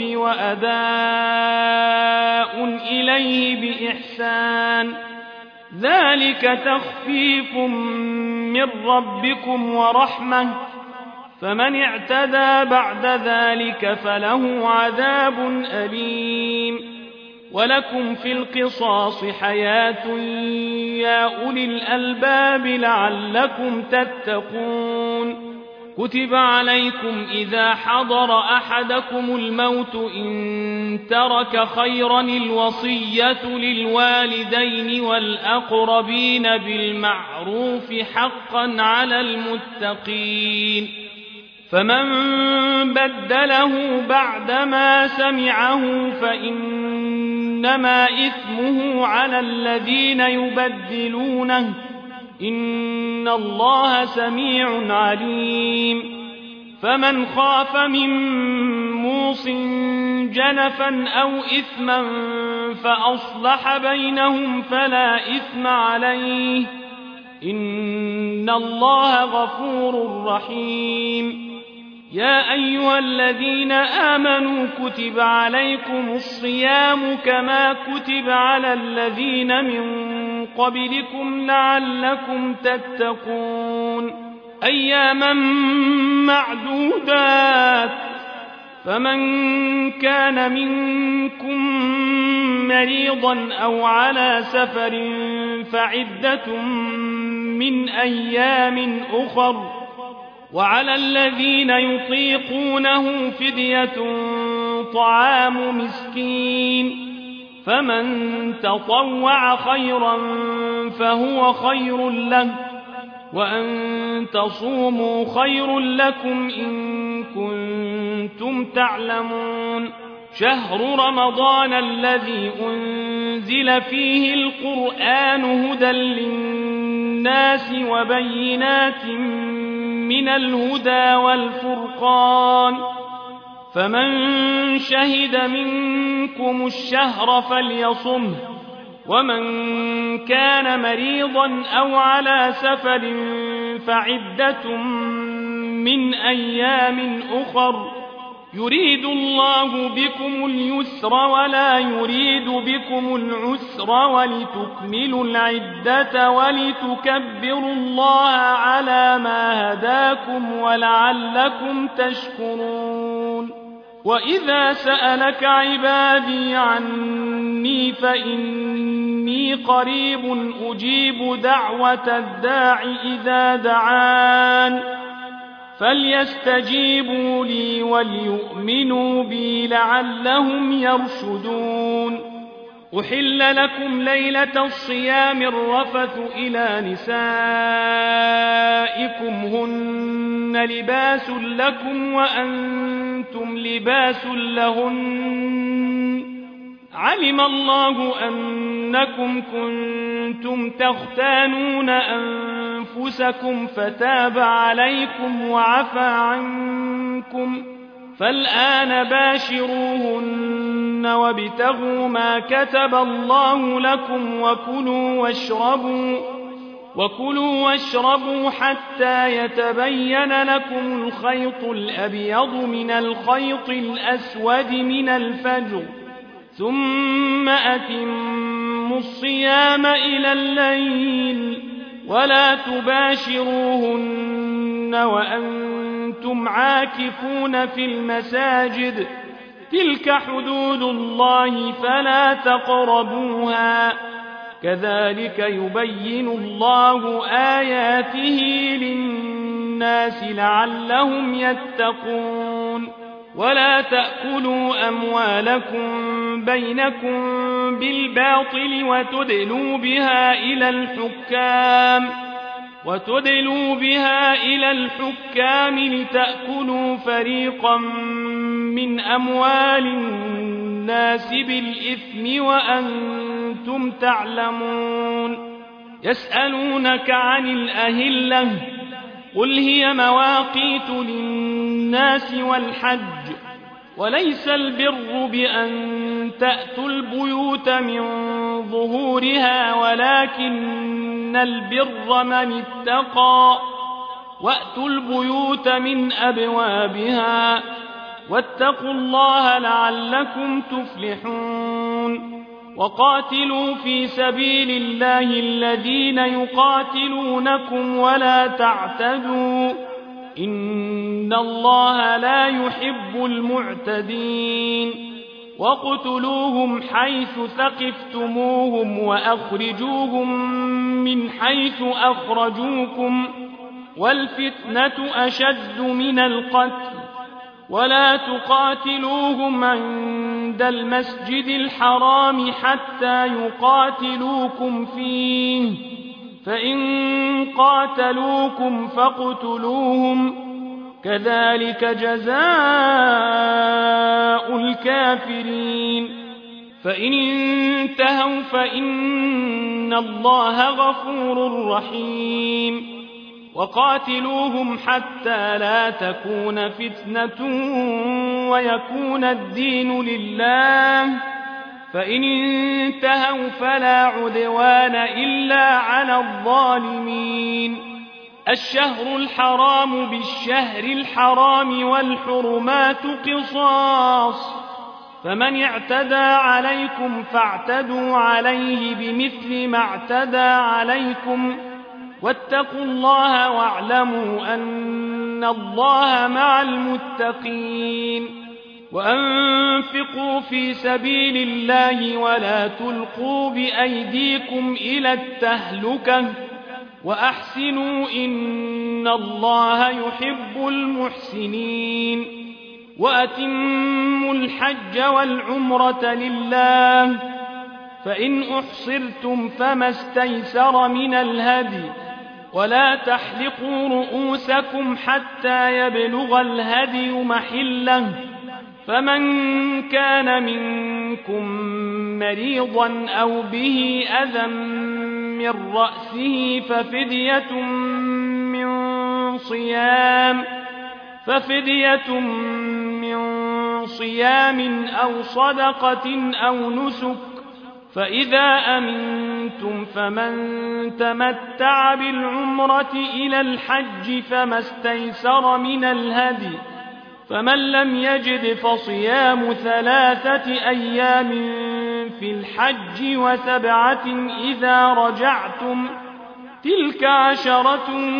وأداء إليه بإحسان ذلك تخفيف من ربكم ورحمة فمن اعتدى بعد ذلك فله عذاب أليم ولكم في القصاص حياة يا أولي الألباب لعلكم تتقون كتب عليكم إذا حضر أحدكم الموت إن ترك خيرا الوصية للوالدين والأقربين بالمعروف حقا على المتقين فمن بدله بعدما سمعه فإنما إثمه على الذين يبدلونه إن الله سميع عليم فمن خاف من موص جنفا أو إثما فأصلح بينهم فلا إثم عليه إن الله غفور رحيم يا أيها الذين آمنوا كتب عليكم الصيام كما كتب على الذين من قبلكم لعلكم تتقون أياما معدودات فمن كان منكم مريضا أو على سفر فعدة من أيام أخر وعلى الذين يطيقونه فدية طعام مسكين فمن تطوع خيرا فهو خير له وأن تصوموا خير لكم إن كنتم تعلمون شهر رمضان الذي أنزل فيه القرآن هدى للناس وبينات من الهدى والفرقان فمن شهد منكم الشهر فليصمه ومن كان مريضا أو على سفر فعدة من أيام أخر يريد الله بكم اليسر ولا يريد بكم العسر ولتكملوا العدة ولتكبروا الله على ما هداكم ولعلكم تشكرون وإذا سألك عبادي عني فإني قريب أجيب دعوة الداع إذا دعان فليستجيبوا لي وليؤمنوا بي لعلهم يرشدون أحل لكم ليلة الصيام الرفث إلى نسائكم هن لباس لكم وأنتم لباس لهن علم الله أنكم كنتم تختانون أنفسكم فتاب عليكم وعفى عنكم فالآن باشروهن وابتغوا ما كتب الله لكم وكلوا واشربوا حتى يتبين لكم الخيط الأبيض من الخيط الأسود من الفجر ثم أتموا الصيام إلى الليل ولا تباشروهن وأنتم عاكفون في المساجد تلك حدود الله فلا تقربوها كذلك يبين الله آياته للناس لعلهم يتقون ولا تأكلوا أموالكم بينكم بالباطل وتدلوا بها إلى الحكام لتأكلوا فريقا من أموال الناس بالإثم وأنتم تعلمون يسألونك عن الأهلة قل هي مواقيت للناس والحج وليس البر بأن تأتوا البيوت من ظهورها ولكن البر من اتقى وأتوا البيوت من أبوابها واتقوا الله لعلكم تفلحون وقاتلوا في سبيل الله الذين يقاتلونكم ولا تعتدوا إن الله لا يحب المعتدين واقتلوهم حيث ثقفتموهم وأخرجوهم من حيث أخرجوكم والفتنة أشد من القتل ولا تقاتلوهم عند المسجد الحرام حتى يقاتلوكم فيه فإن قاتلوكم فاقتلوهم كذلك جزاء الكافرين فإن انتهوا فإن الله غفور رحيم وقاتلوهم حتى لا تكون فتنة ويكون الدين لله فإن انتهوا فلا عدوان إلا على الظالمين الشهر الحرام بالشهر الحرام والحرمات قصاص فمن اعتدى عليكم فاعتدوا عليه بمثل ما اعتدى عليكم واتقوا الله واعلموا أن الله مع المتقين وأنفقوا في سبيل الله ولا تلقوا بأيديكم إلى التهلكة وأحسنوا إن الله يحب المحسنين وأتموا الحج والعمرة لله فإن أحصرتم فما استيسر من الهدي ولا تحلقوا رؤوسكم حتى يبلغ الهدي محله فمن كان منكم مريضا أو به أذى من رأسه ففدية من صيام أو صدقة أو نسك فإذا أمنتم فمن تمتع بالعمرة إلى الحج فما استيسر من الهدي فمن لم يجد فصيام 3 أيام في الحج و7 إذا رجعتم تلك 10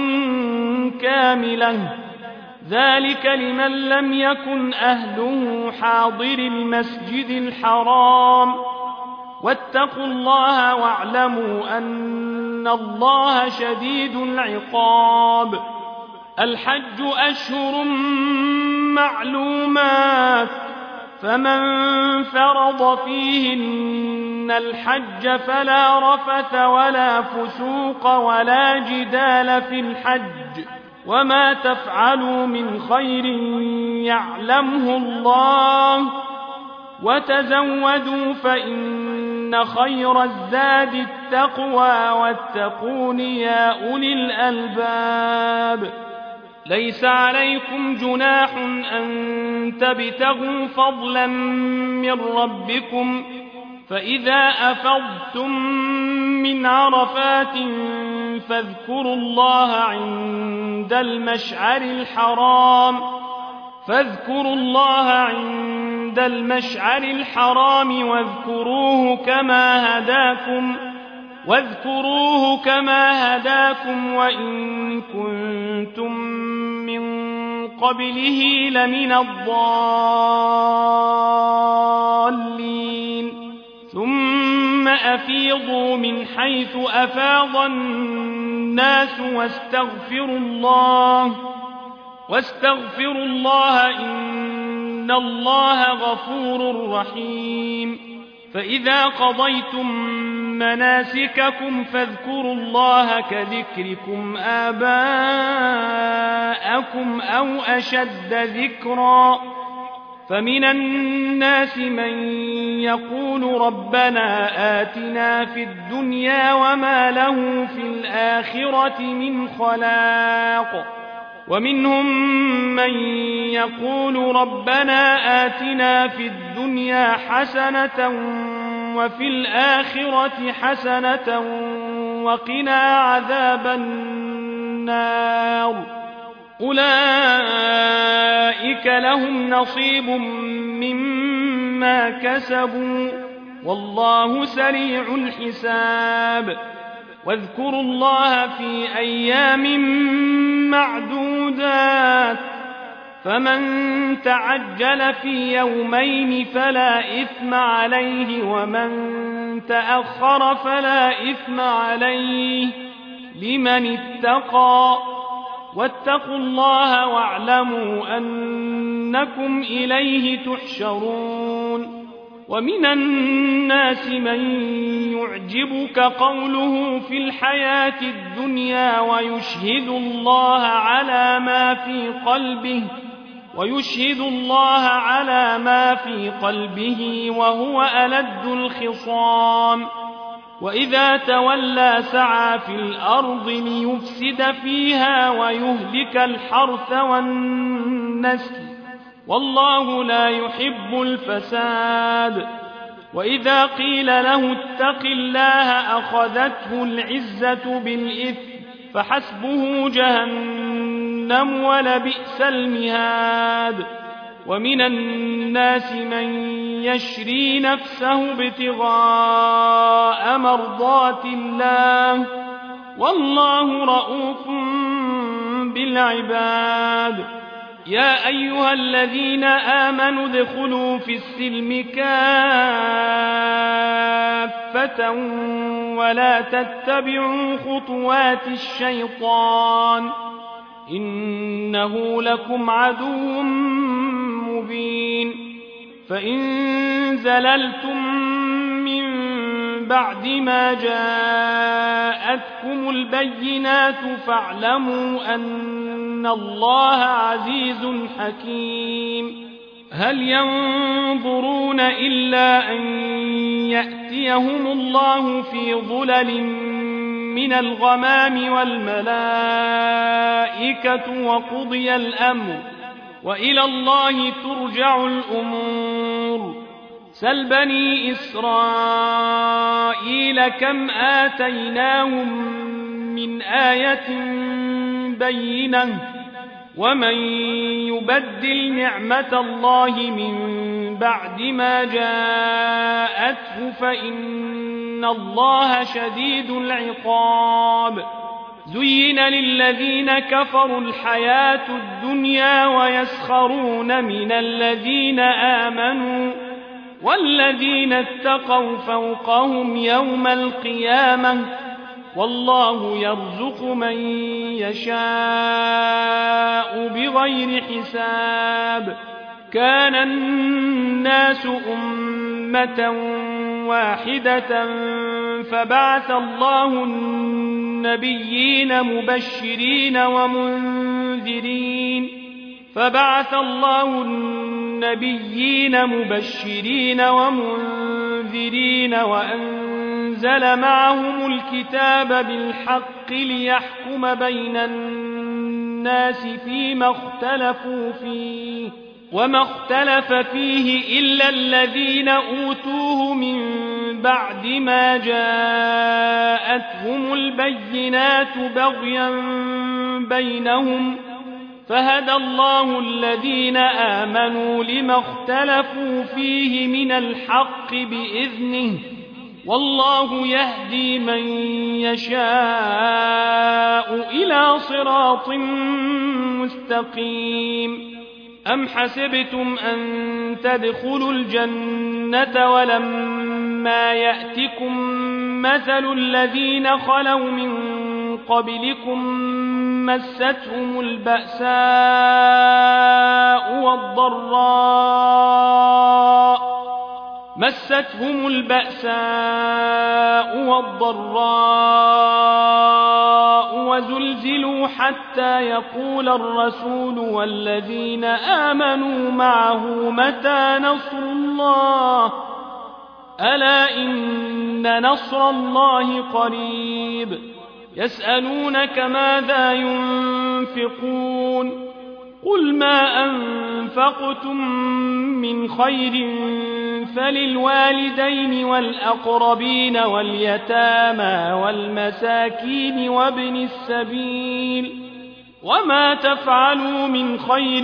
كاملة ذلك لمن لم يكن أهله حاضر المسجد الحرام واتقوا الله واعلموا أن الله شديد العقاب الحج أشهر معلومات فمن فرض فيهن الحج فلا رفث ولا فسوق ولا جدال في الحج وما تفعلوا من خير يعلمه الله وتزودوا فإن خير الزاد التقوى واتقون يا أولي الألباب ليس عليكم جناح أن تبتغوا فضلا من ربكم فإذا أفضتم من عرفات فاذكروا الله عند المشعر الحرام واذكروه كما هداكم وإن كنتم من قبله لمن الضالين ثم أفيضوا من حيث أفاض الناس واستغفروا الله إن الله غفور رحيم فإذا قضيتم مناسككم فاذكروا الله كذكركم آباءكم أو أشد ذكرا فمن الناس من يقول ربنا آتنا في الدنيا وما له في الآخرة من خلاق ومنهم من يقول ربنا آتنا في الدنيا حسنة وفي الآخرة حسنة وقنا عذاب النار أولئك لهم نصيب مما كسبوا والله سريع الحساب واذكروا الله في أيام معدودات فمن تعجل في يومين فلا إثم عليه ومن تأخر فلا إثم عليه لمن اتقى واتقوا الله واعلموا أنكم إليه تحشرون ومن الناس من يعجبك قوله في الحياة الدنيا ويشهد الله على ما في قلبه وهو ألد الخصام وإذا تولى سعى في الأرض ليفسد فيها ويهلك الحرث والنسل والله لا يحب الفساد وإذا قيل له اتق الله أخذته العزة بالإثم فحسبه جهنم ولبئس المهاد ومن الناس من يشري نفسه ابتغاء مرضات الله والله رءوف بالعباد يا أيها الذين آمنوا ادخلوا في السلم كافة ولا تتبعوا خطوات الشيطان إنه لكم عدو مبين فإن زللتم من بعد ما جاءتكم البينات فاعلموا أن الله عزيز حكيم هل ينظرون إلا أن يأتيهم الله في ظلل من الغمام والملائكة وقضي الأمر وإلى الله ترجع الأمور سل بني إسرائيل كم آتيناهم من آية بينة ومن يبدل نعمة الله من بعد ما جاءته فإن الله شديد العقاب زين للذين كفروا الحياة الدنيا ويسخرون من الذين آمنوا والذين اتقوا فوقهم يوم القيامة والله يرزق من يشاء بغير حساب كان الناس أمة واحدة فبعث الله النبيين مبشرين ومنذرين وأنزل معهم الكتاب بالحق ليحكم بين الناس فيما اختلفوا فيه وما اختلف فيه إلا الذين أوتوه من بعد ما جاءتهم البينات بغيا بينهم فهدى الله الذين آمنوا لما اختلفوا فيه من الحق بإذنه والله يهدي من يشاء إلى صراط مستقيم أم حسبتم أن تدخلوا الجنة ولما يأتكم مثل الذين خلوا من قبلكم مستهم البأساء والضراء وزلزلوا حتى يقول الرسول والذين آمنوا معه متى نصر الله ألا إن نصر الله قريب يسألونك ماذا ينفقون قل ما أنفقتم من خير فللوالدين والأقربين واليتامى والمساكين وابن السبيل وما تفعلوا من خير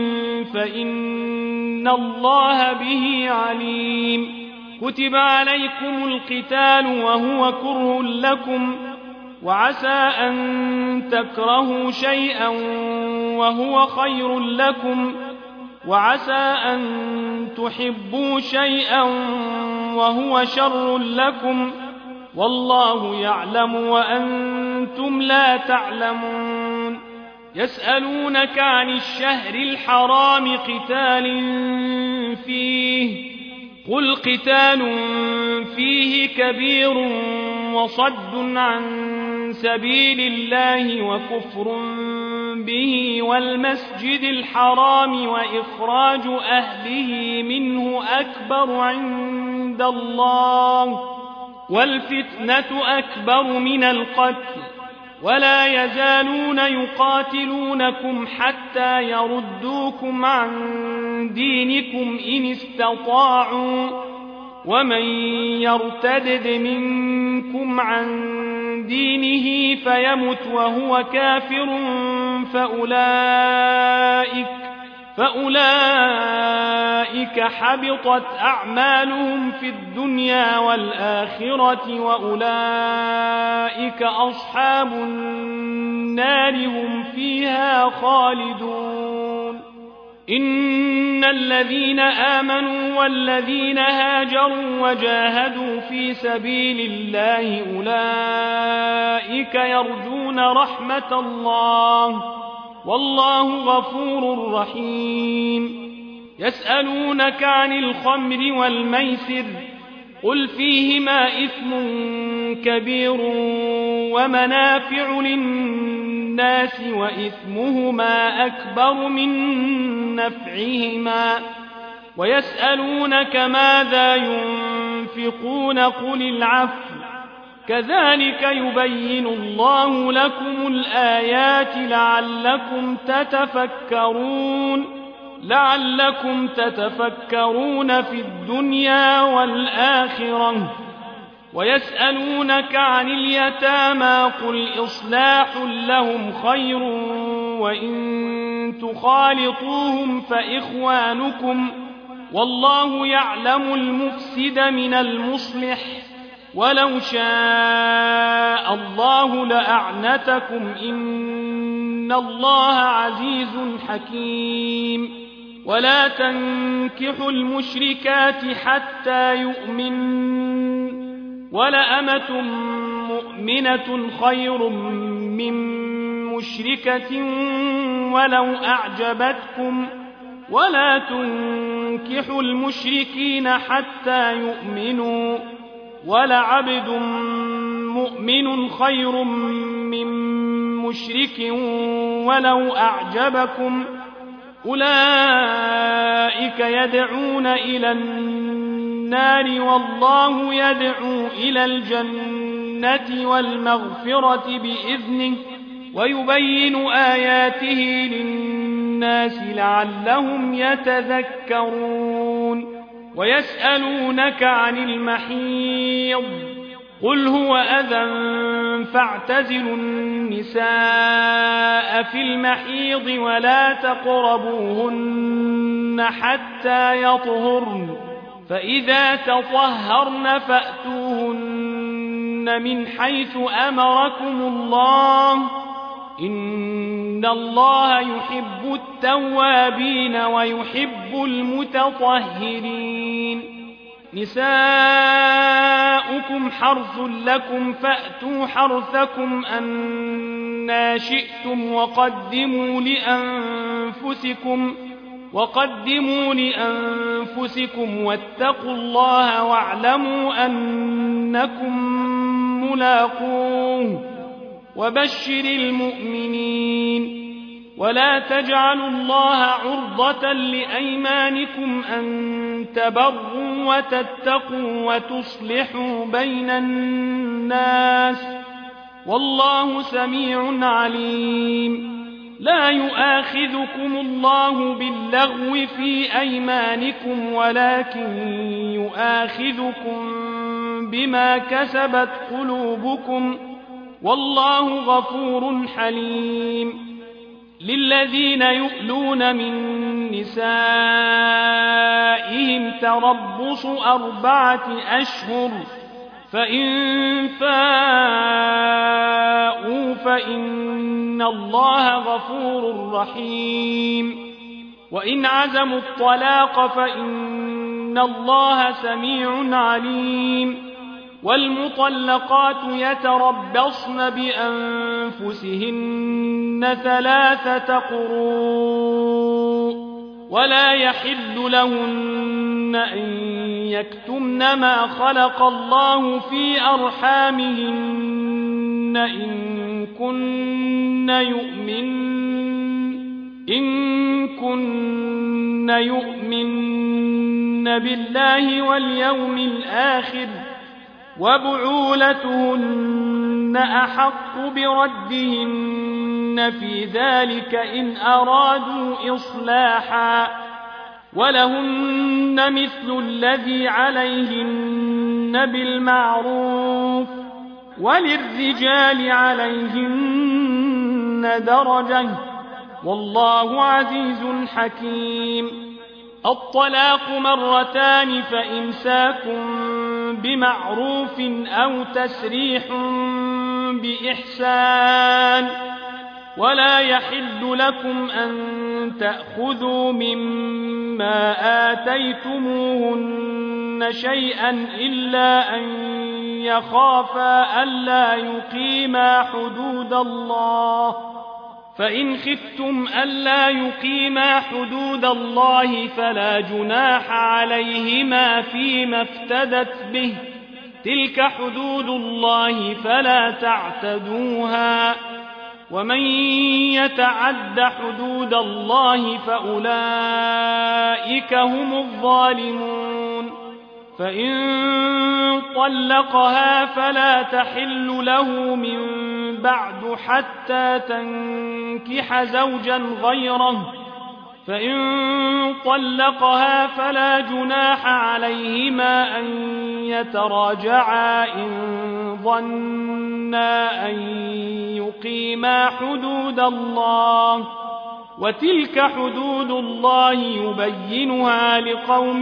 فإن الله به عليم كتب عليكم القتال وهو كره لكم وعسى أن تكرهوا شيئا وهو خير لكم وعسى أن تحبوا شيئا وهو شر لكم والله يعلم وأنتم لا تعلمون يسألونك عن الشهر الحرام قتال فيه قل قتال فيه كبير وصد عن سبيل الله وكفر به والمسجد الحرام وإخراج أهله منه أكبر عند الله والفتنة أكبر من القتل ولا يزالون يقاتلونكم حتى يردوكم عن دينكم إن استطاعوا ومن يرتدد منكم عن دينه فيمت وهو كافر فأولئك حبطت أعمالهم في الدنيا والآخرة وأولئك أصحاب النار هم فيها خالدون إن الذين آمنوا والذين هاجروا وجاهدوا في سبيل الله أولئك يرجون رحمة الله والله غفور رحيم يسألونك عن الخمر والميسر قل فيهما إثم كبير ومنافع للناس وإثمهما أكبر من نفعهما ويسألونك ماذا ينفقون قل العفو كذلك يبين الله لكم الآيات لعلكم تتفكرون في الدنيا والآخرة ويسألونك عن اليتامى قل إصلاح لهم خير وإن تخالطوهم فإخوانكم والله يعلم المفسد من المصلح ولو شاء الله لأعنتكم إن الله عزيز حكيم ولا تنكحوا المشركات حتى يؤمن ولأمة مؤمنة خير من مشركة ولو أعجبتكم ولا تنكحوا المشركين حتى يؤمنوا ولعبد مؤمن خير من مشرك ولو أعجبكم أولئك يدعون إلى النار والله يدعو إلى الجنة والمغفرة بإذنه ويبين آياته للناس لعلهم يتذكرون ويسألونك عن المحيض قل هو أذى فاعتزلوا النساء في المحيض ولا تقربوهن حتى يطهرن فإذا تطهرن فأتوهن من حيث أمركم الله إن الله يحب التوابين ويحب المتطهرين نساؤكم حرث لكم فأتوا حرثكم أنى شئتم وقدموا لأنفسكم واتقوا الله واعلموا أنكم ملاقوه وبشر المؤمنين ولا تجعلوا الله عرضة لأيمانكم أن تبروا وتتقوا وتصلحوا بين الناس والله سميع عليم لا يؤاخذكم الله باللغو في أيمانكم ولكن يؤاخذكم بما كسبت قلوبكم والله غفور حليم للذين يؤلون من نسائهم تربص 4 أشهر فإن فاءوا فإن الله غفور رحيم وإن عزموا الطلاق فإن الله سميع عليم والمطلقات يتربصن بأنفسهن 3 قروء ولا يحل لهن أن يكتمن ما خلق الله في أرحامهن إن كن يؤمن بالله واليوم الآخر وبعولتهن أحق بردهن في ذلك إن أرادوا إصلاحا ولهن مثل الذي عليهن بالمعروف وللرجال عليهن درجة والله عزيز حكيم الطلاق 2 فإمساك بمعروف أو تسريح بإحسان ولا يحل لكم أن تأخذوا مما آتيتموهن شيئا إلا أن يخافا ألا يقيما حدود الله فإن خفتم ألا يقيما حدود الله فلا جناح عليهما فيما افتدت به تلك حدود الله فلا تعتدوها ومن يتعد حدود الله فأولئك هم الظالمون فإن طلقها فلا تحل له من بعد حتى تنكح زوجا غيره فإن طلقها فلا جناح عليهما أن يتراجعا إن ظنا أن يقيما حدود الله وتلك حدود الله يبينها لقوم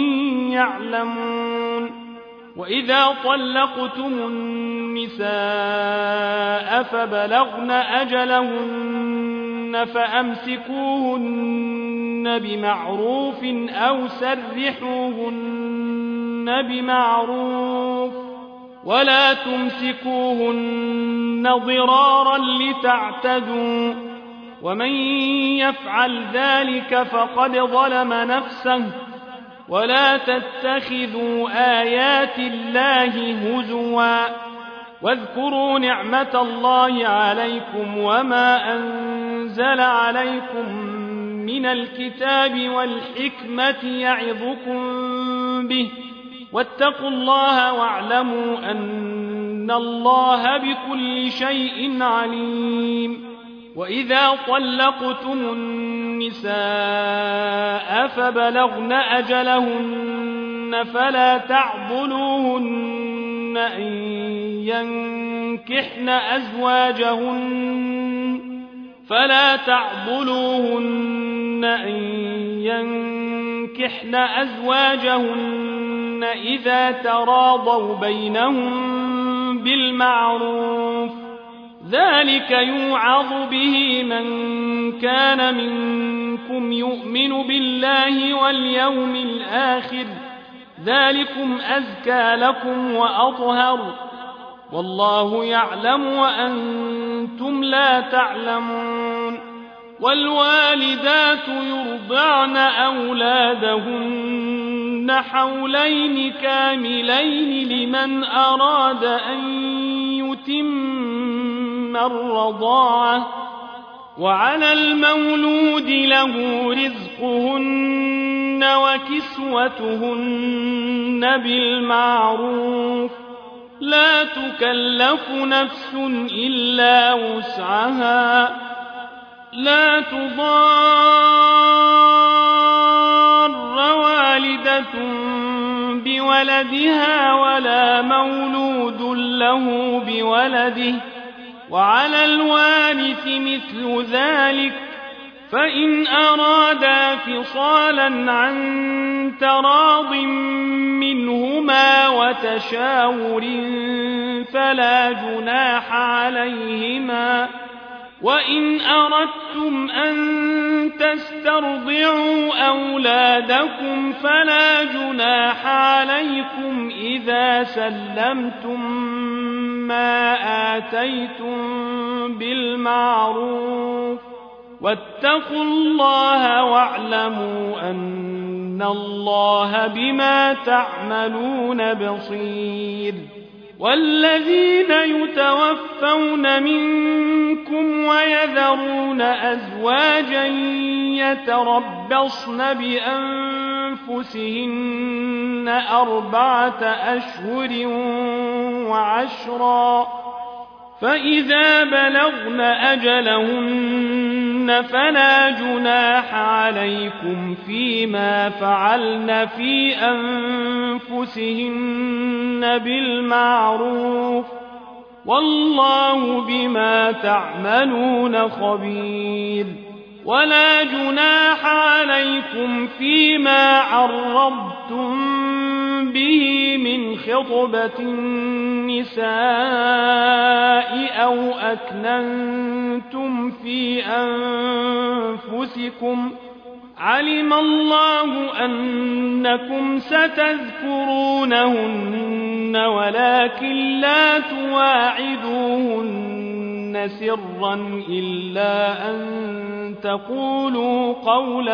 يعلمون وإذا طلقتم النساء فبلغن أجلهن فأمسكوهن بمعروف أو سرحوهن بمعروف ولا تمسكوهن ضرارا لتعتدوا ومن يفعل ذلك فقد ظلم نفسه ولا تتخذوا آيات الله هزوا واذكروا نعمة الله عليكم وما أنزل عليكم من الكتاب والحكمة يعظكم به واتقوا الله واعلموا أن الله بكل شيء عليم وإذا طلقتم النساء فبلغن أجلهن فلا تعضلوهن أن ينكحن أزواجهن إذا تراضوا بينهم بالمعروف ذلك يوعظ به من كان منكم يؤمن بالله واليوم الآخر ذلكم أزكى لكم وأطهر والله يعلم وأنتم لا تعلمون والوالدات يرضعن أولادهن حولين كاملين لمن أراد أن يتم الرضاعة وعلى المولود له رزقهن وكسوتهن بالمعروف لا تكلف نفس إلا وسعها لا تضار والدة بولدها ولا مولود له بولده وعلى الوارث مثل ذلك فإن أرادا فصالا عن تراض منهما وتشاور فلا جناح عليهما وإن أردتم أن تسترضعوا أولادكم فلا جناح عليكم إذا سلمتم ما آتيتم بالمعروف واتقوا الله واعلموا أن الله بما تعملون بصير والذين يتوفون منكم ويذرون أزواجا يتربصن بأنفسهن 4 أشهر وعشرا فإذا بلغن أجلهن فلا جناح عليكم فيما فعلن في أنفسهن بالمعروف والله بما تعملون خبير ولا جناح عليكم فيما عرضتم به من خطبة النساء أو أكننتم في أنفسكم علم الله أنكم ستذكرونهن ولكن لا تواعدوهن سرا إلا أن تقولوا قولا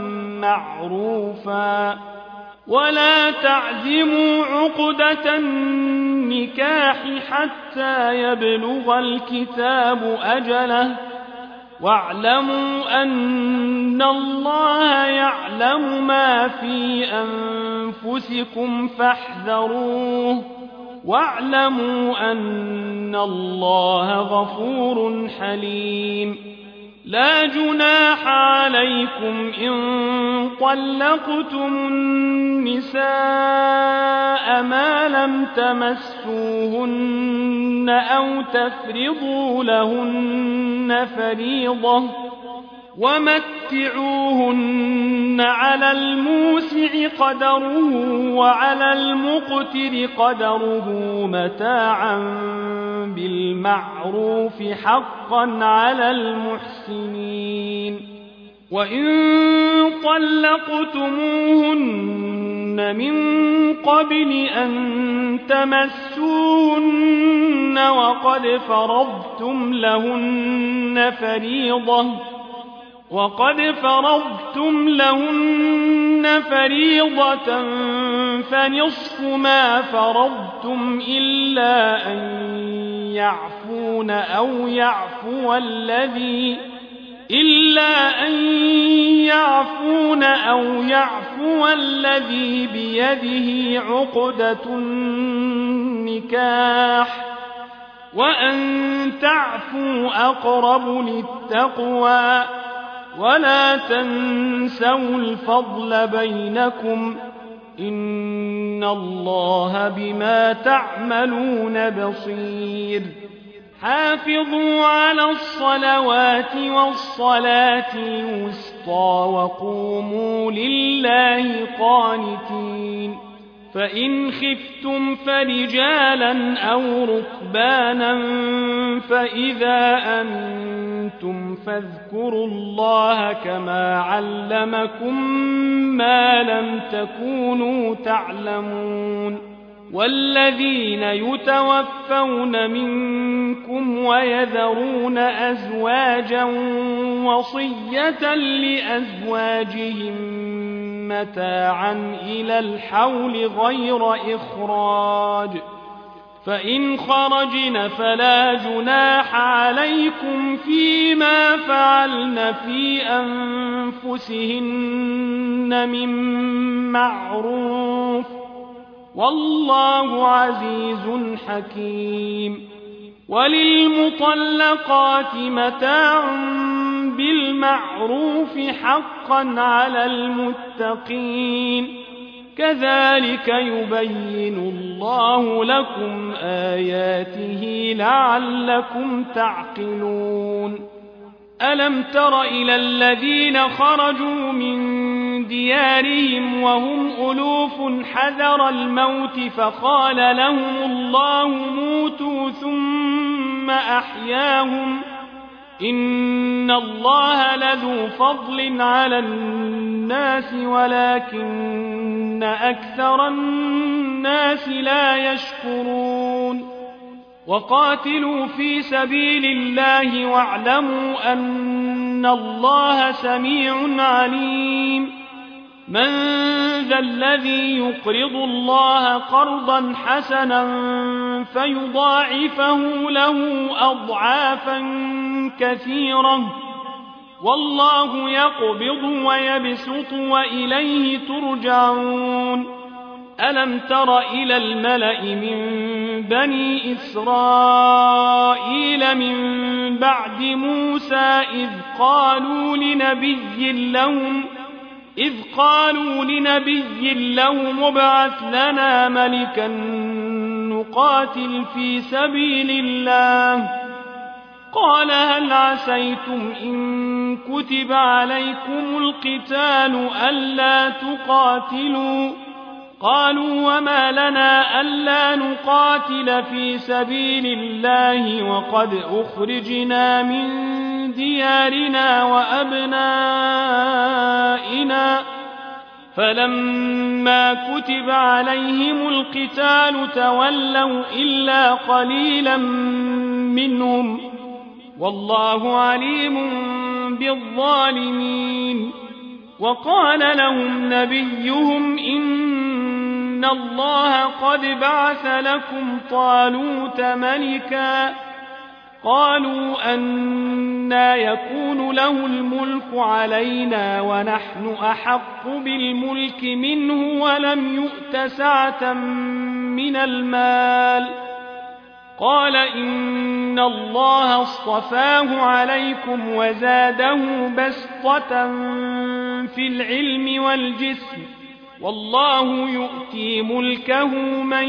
معروفا ولا تعزموا عقدة النكاح حتى يبلغ الكتاب أجله واعلموا أن الله يعلم ما في أنفسكم فاحذروه واعلموا أن الله غفور حليم لا جناح عليكم إن طلقتم النساء ما لم تمسوهن أو تفرضوا لهن فريضة ومتعوهن على الموسع قدره وعلى المقتر قدره متاعا بالمعروف حقا على المحسنين وإن طلقتموهن من قبل أن تمسوهن وقد فرضتم لهن فريضة وقد فرضتم لهن فريضة فنصف ما فرضتم إلا أن يعفون أو يعفو الذي بيده عقدة النكاح وأن تعفوا أقرب للتقوى ولا تنسوا الفضل بينكم إن الله بما تعملون بصير حافظوا على الصلوات والصلاة الوسطى وقوموا لله قانتين فإن خفتم فرجالا أو ركبانا فإذا أمنتم فاذكروا الله كما علمكم ما لم تكونوا تعلمون والذين يتوفون منكم ويذرون أزواجا وصية لأزواجهم متاعا إلى الحول غير إخراج فإن خرجن فلا جناح عليكم فيما فعلن في أنفسهن من معروف والله عزيز حكيم وللمطلقات متاع بالمعروف حقا على المتقين كذلك يبين الله لكم آياته لعلكم تعقلون ألم تر إلى الذين خرجوا من ديارهم وهم ألوف حذر الموت فقال لهم الله موتوا ثم أحياهم إن الله لذو فضل على الناس ولكن أكثر الناس لا يشكرون وقاتلوا في سبيل الله واعلموا أن الله سميع عليم من ذا الذي يقرض الله قرضا حسنا فيضاعفه له أضعافا كثيرة والله يقبض ويبسط وإليه ترجعون ألم تر إلى الملأ من بني إسرائيل من بعد موسى إذ قالوا لنبي لهم ابعث لنا ملكا نقاتل في سبيل الله قال هل عسيتم إن كتب عليكم القتال ألا تقاتلوا قالوا وما لنا ألا نقاتل في سبيل الله وقد أخرجنا من ديارنا وأبنائنا فلما كتب عليهم القتال تولوا إلا قليلا منهم والله عليم بالظالمين وقال لهم نبيهم إن الله قد بعث لكم طالوت ملكا قالوا أنى يكون له الملك علينا ونحن أحق بالملك منه ولم يؤت سعة من المال قال إن الله اصطفاه عليكم وزاده بسطة في العلم والجسم والله يؤتي ملكه من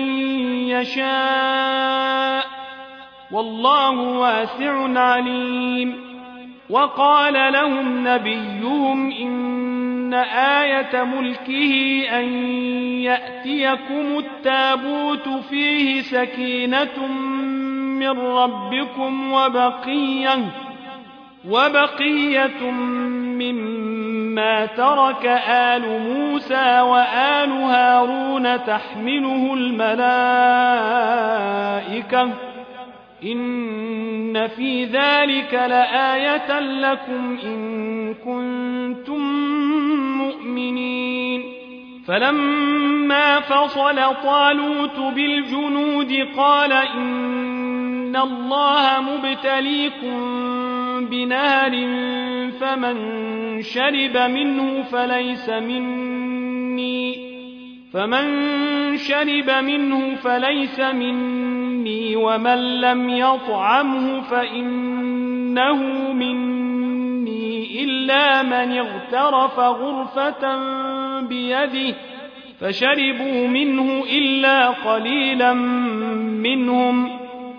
يشاء والله واسع عليم وقال لهم نبيهم إن آية ملكه أن يأتيكم التابوت فيه سكينة من ربكم وبقية مما ترك آل موسى وآل هارون تحمله الملائكة إن في ذلك لآية لكم إن كنتم مؤمنين فلما فصل طالوت بالجنود قال إن الله مبتليكم بنهر فمن شرب منه فليس مني ومن لم يطعمه فإنه مني إلا من اغترف غرفة بيده فشربوا منه إلا قليلا منهم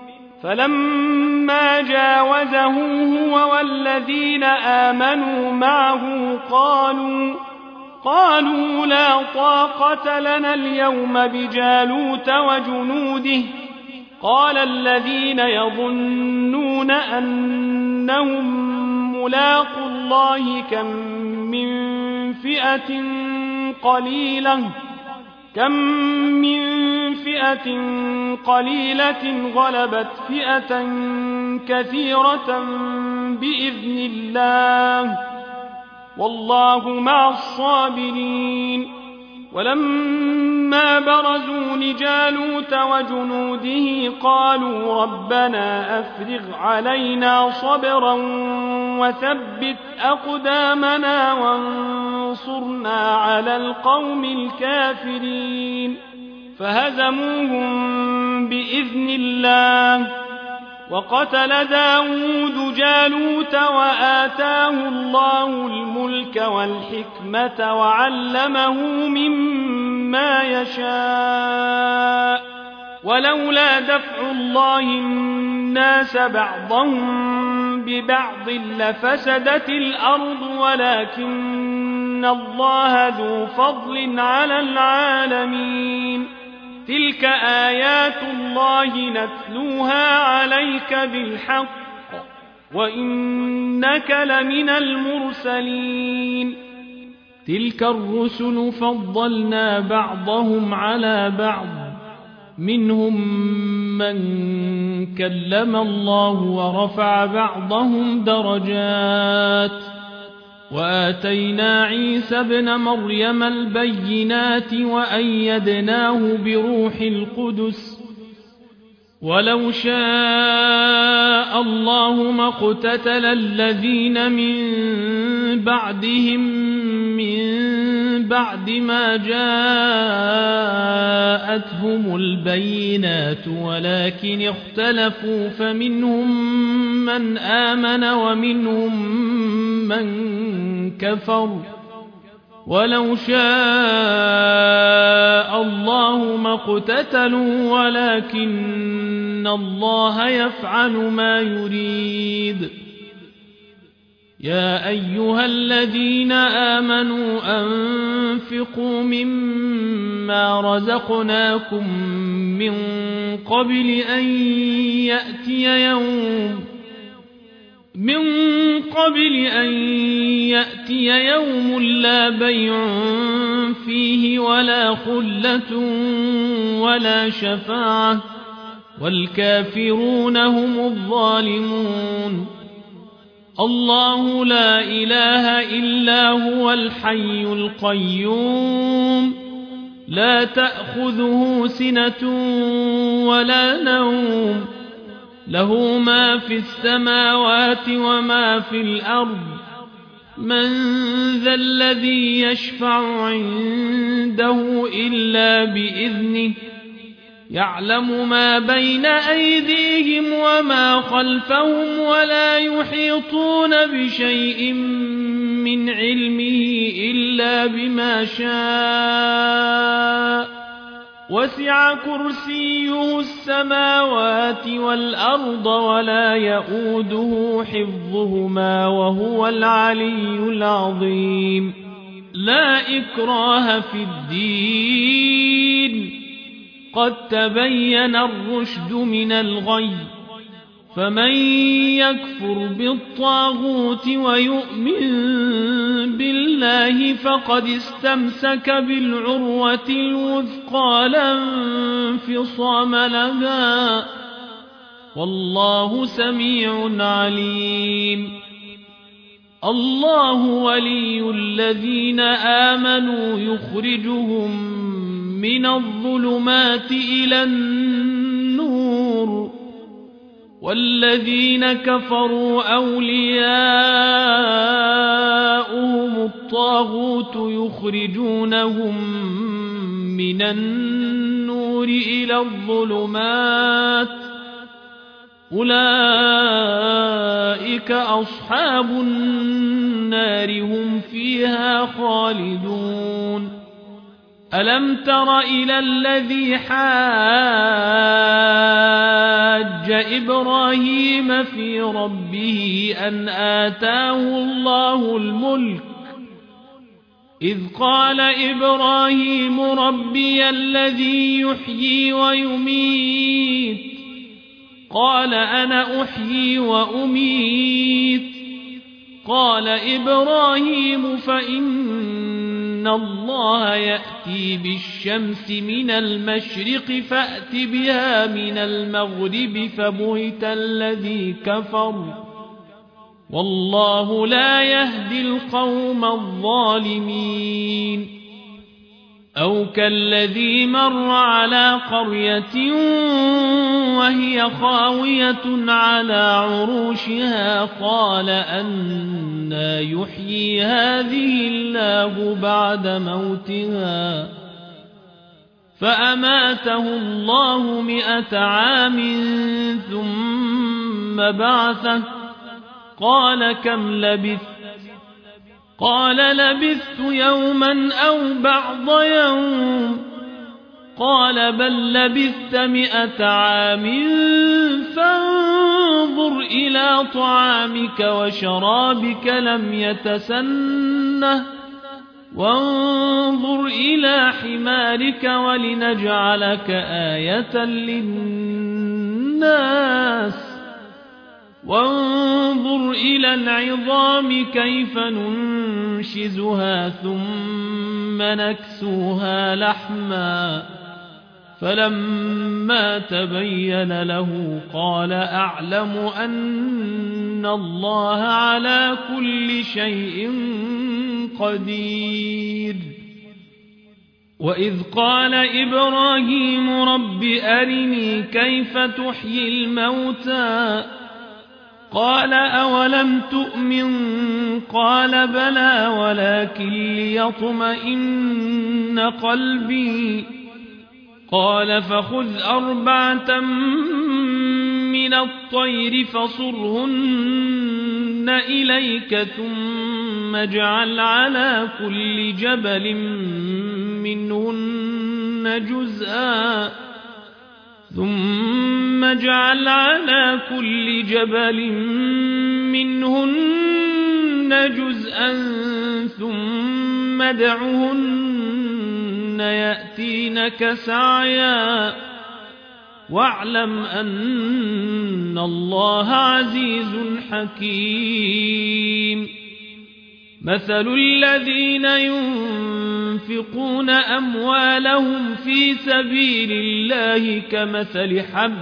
فلما جاوزه هو والذين آمنوا معه قالوا لا طاقة لنا اليوم بجالوت وجنوده قال الذين يظنون أنهم ملاقوا الله كم من فئة قليلة غلبت فئة كثيرة بإذن الله والله مع الصابرين ولما برزوا لجالوت وجنوده قالوا ربنا أفرغ علينا صبرا وثبت أقدامنا وانصرنا على القوم الكافرين فهزموهم بإذن الله وقتل داود جالوت وآتاه الله الملك والحكمة وعلمه مما يشاء ولولا دفع الله الناس بعضهم ببعض لفسدت الأرض ولكن الله ذو فضل على العالمين تلك آيات الله نتلوها عليك بالحق وإنك لمن المرسلين تلك الرسل فضلنا بعضهم على بعض منهم من كلم الله ورفع بعضهم درجات وآتينا عيسى ابن مريم البينات وأيدناه بروح القدس ولو شاء الله ما اقتتل الذين من بعدهم من بعد ما جاءتهم البينات ولكن اختلفوا فمنهم من آمن ومنهم من كفر ولو شاء الله ما اقتتلوا ولكن الله يفعل ما يريد يا أيها الذين آمنوا أنفقوا مما رزقناكم من قبل أن يأتي يوم لا بيع فيه ولا خلة ولا شفاعة والكافرون هم الظالمون الله لا إله إلا هو الحي القيوم لا تأخذه سنة ولا نوم له ما في السماوات وما في الأرض من ذا الذي يشفع عنده إلا بإذنه يعلم ما بين أيديهم وما خلفهم ولا يحيطون بشيء من علمه إلا بما شاء وسع كرسيه السماوات والأرض ولا يؤوده حفظهما وهو العلي العظيم لا إكراه في الدين قد تبين الرشد من الغي فمن يكفر بالطاغوت ويؤمن بالله فقد استمسك بالعروة الوثقى لا انفصام لها والله سميع عليم الله ولي الذين آمنوا يخرجهم من الظلمات إلى النور والذين كفروا أولياؤهم الطاغوت يخرجونهم من النور إلى الظلمات أولئك أصحاب النار هم فيها خالدون ألم تر إلى الذي حاج إبراهيم في ربه أن آتاه الله الملك إذ قال إبراهيم ربي الذي يحيي ويميت قال أنا أحيي وأميت قال إبراهيم فإن الله يأتي بالشمس من المشرق فأت بها من المغرب فبهت الذي كفر والله لا يهدي القوم الظالمين أو كالذي مر على قرية وهي خاوية على عروشها قال أنى يحيي هذه الله بعد موتها فأماته الله 100 عام ثم بعثه قال كم لبثت قال لبثت يوما أو بعض يوم قال بل لبثت 100 عام فانظر إلى طعامك وشرابك لم يتسنه وانظر إلى حمارك ولنجعلك آية للناس وانظر إلى العظام كيف ننشزها ثم نكسوها لحما فلما تبين له قال أعلم أن الله على كل شيء قدير وإذ قال إبراهيم رب أرني كيف تحيي الموتى قال أولم تؤمن قال بلى ولكن ليطمئن قلبي قال فخذ 4 من الطير فصرهن إليك ثم اجعل على كل جبل منهن جزءا ثم اجعل على كل جبل منهن جزءا ثم ادعهن يأتينك سعيا واعلم أن الله عزيز حكيم مثل الذين ينفقون أموالهم في سبيل الله كمثل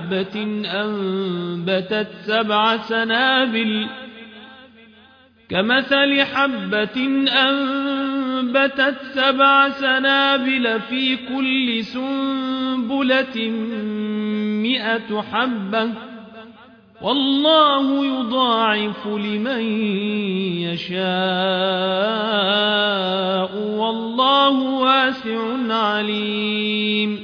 حبة أنبتت 7 سنابل في كل سنبلة 100 حبة والله يضاعف لمن يشاء والله واسع عليم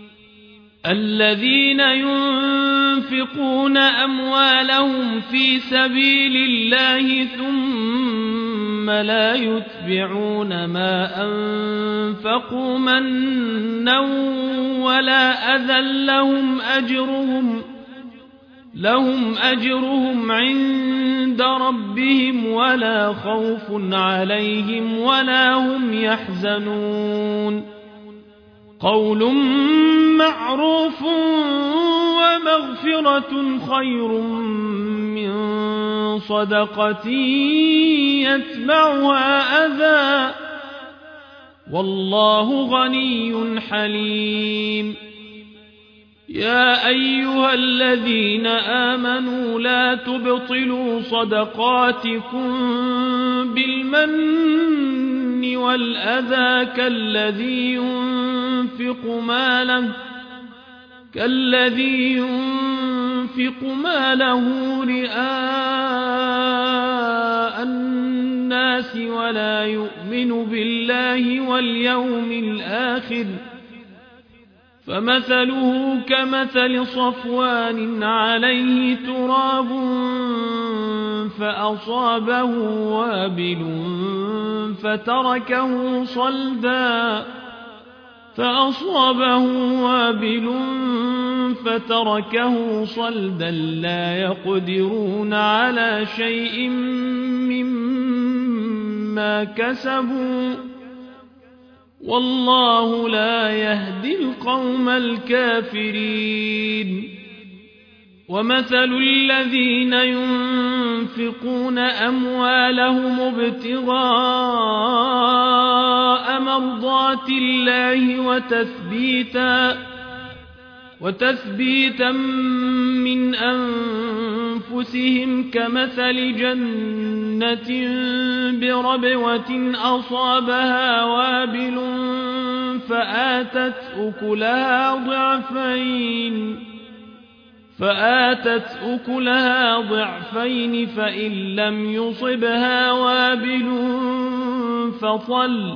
الذين ينفقون أموالهم في سبيل الله ثم لا يتبعون ما أنفقوا منا ولا أذى لهم أجرهم عند ربهم ولا خوف عليهم ولا هم يحزنون قول معروف ومغفرة خير من صدقة يتبعها أذى والله غني حليم يا أيها الذين آمنوا لا تبطلوا صدقاتكم بالمن والأذى كالذي ينفق ماله رئاء الناس ولا يؤمن بالله واليوم الآخر فمثله كمثل صفوان عليه تراب فأصابه وابل فتركه صلدا لا يقدرون على شيء مما كسبوا والله لا يهدي القوم الكافرين ومثل الذين ينفقون أموالهم ابتغاء مرضات الله وتثبيتا من أنفسهم كمثل جنة بربوة أصابها وابل فآتت أكلها ضعفين فإن لم يصبها وابل فطل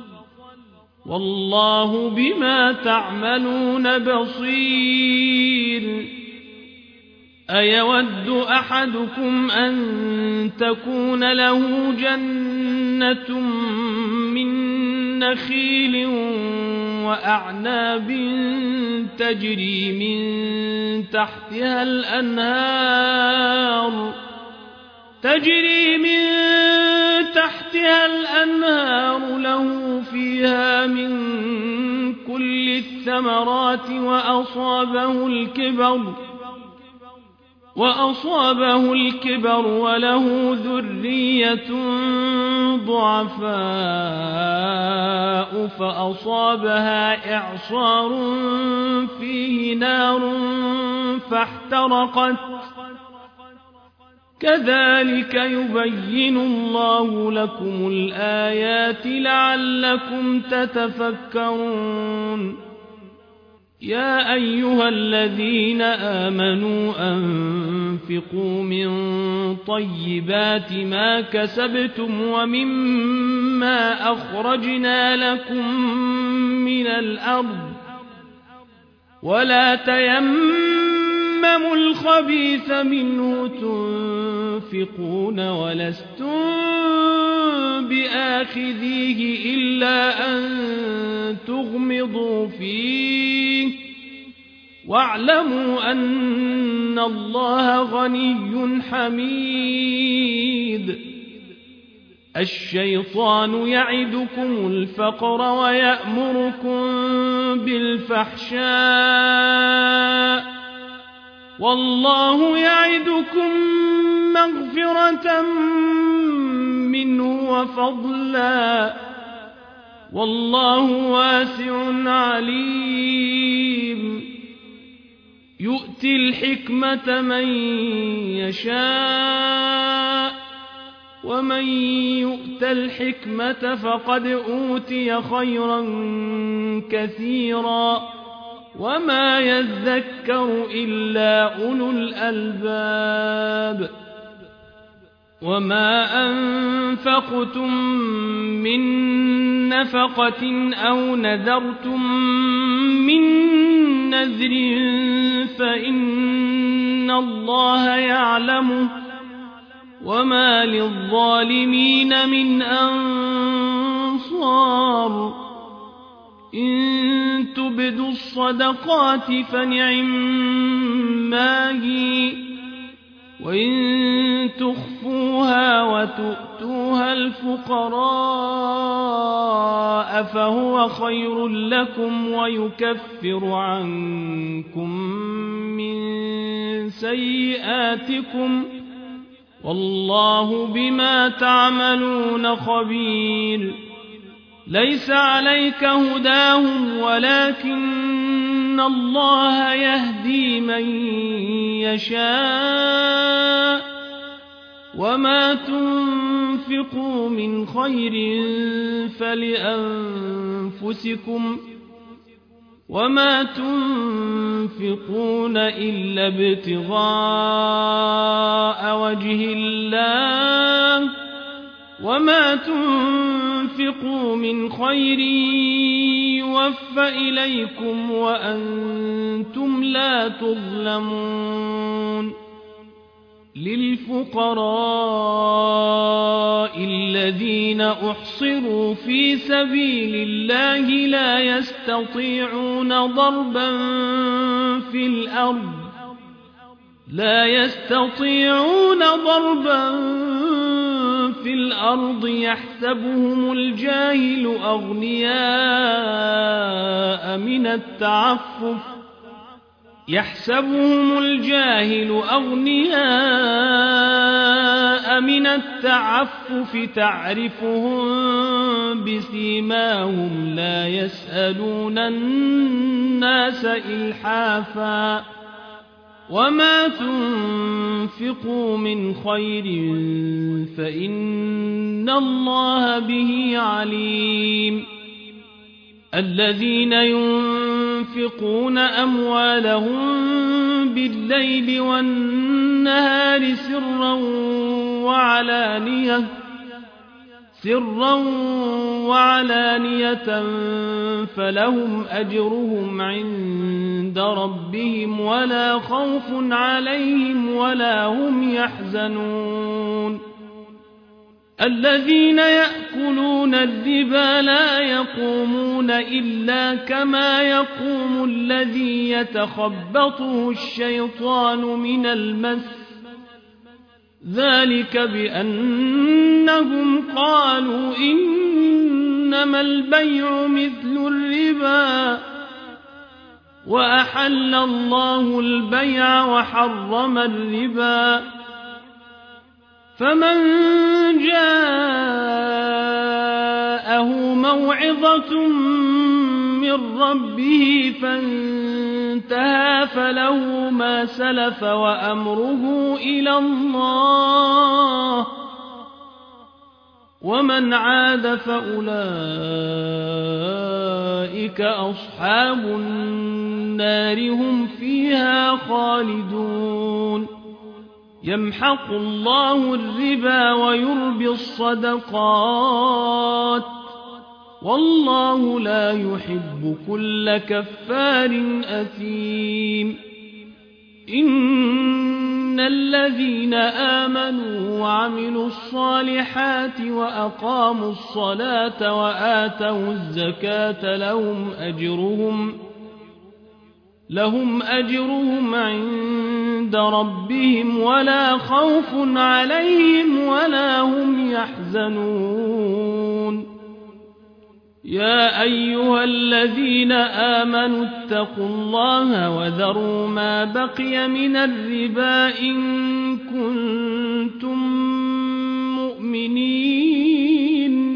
والله بما تعملون بصير أيود أحدكم أن تكون له جنة من نخيل وأعناب تجري من تحتها الأنهار له فيها من كل الثمرات وأصابه الكبر وله ذرية ضعفاء فأصابها إعصار فيه نار فاحترقت كذلك يبين الله لكم الآيات لعلكم تتفكرون يا أيها الذين آمنوا أنفقوا من طيبات ما كسبتم ومما أخرجنا لكم من الأرض ولا تيمموا الخبيث منه تنفقون ولستم بآخذيه إلا أن تغمضوا فيه واعلموا أن الله غني حميد الشيطان يعدكم الفقر ويأمركم بالفحشاء والله يعدكم مغفرة منه وفضلا والله واسع عليم يؤتي الحكمة من يشاء ومن يؤت الحكمة فقد أوتي خيرا كثيرا وما يذكر إلا أولو الألباب وما أنفقتم من نفقة أو نذرتم من نذر فإن الله يعلمه وما للظالمين من أنصار إن تبدوا الصدقات فنعما هي وإن تخفوها وتؤتوها الفقراء فهو خير لكم ويكفر عنكم من سيئاتكم والله بما تعملون خبير ليس عليك هداهم ولكن الله يهدي من يشاء وما تنفقوا من خير فلأنفسكم وما تنفقون إلا ابتغاء وجه الله وما تنفقوا من خير يوفى إليكم وأنتم لا تظلمون للفقراء الذين أحصروا في سبيل الله لا يستطيعون ضربا في الأرض يحسبهم الجاهل أغنياء من التعفف تعرفهم بسيماهم لا يسألون الناس إلحافا وما تنفقوا من خير فإن الله به عليم الذين ينفقون أموالهم بالليل والنهار سرا وعلانية فلهم أجرهم عند ربهم ولا خوف عليهم ولا هم يحزنون الذين يأكلون الربا لا يقومون إلا كما يقوم الذي يتخبطه الشيطان من المس ذلك بأنهم قالوا إنما البيع مثل الربا وأحل الله البيع وحرم الربا فمن جاءه موعظة من ربه فانتهى فله ما سلف وأمره إلى الله ومن عاد فأولئك أصحاب النار هم فيها خالدون يمحق الله الربا ويربي الصدقات والله لا يحب كل كفار أثيم إن الذين آمنوا وعملوا الصالحات وأقاموا الصلاة وآتوا الزكاة لهم أجرهم عند ربهم ولا خوف عليهم ولا هم يحزنون يا أيها الذين آمنوا اتقوا الله وذروا ما بقي من الربا إن كنتم مؤمنين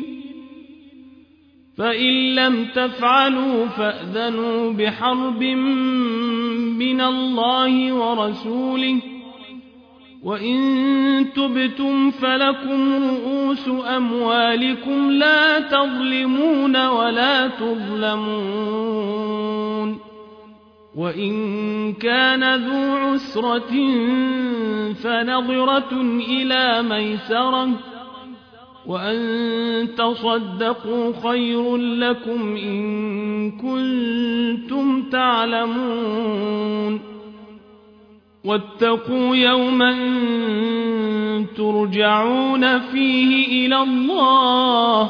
فإن لم تفعلوا فأذنوا بحرب من الله ورسوله وإن تبتم فلكم رؤوس أموالكم لا تظلمون ولا تظلمون وإن كان ذو عسرة فنظرة إلى ميسرة وأن تصدقوا خير لكم إن كنتم تعلمون واتقوا يوما ترجعون فيه إلى الله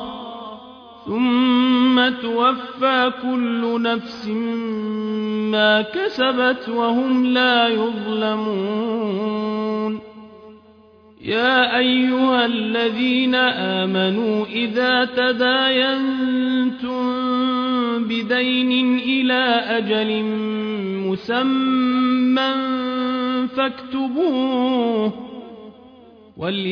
ثم توفى كل نفس ما كسبت وهم لا يظلمون يا أيها الذين آمنوا إذا تداينتم بدين إلى أجل مسمى فاكتبوه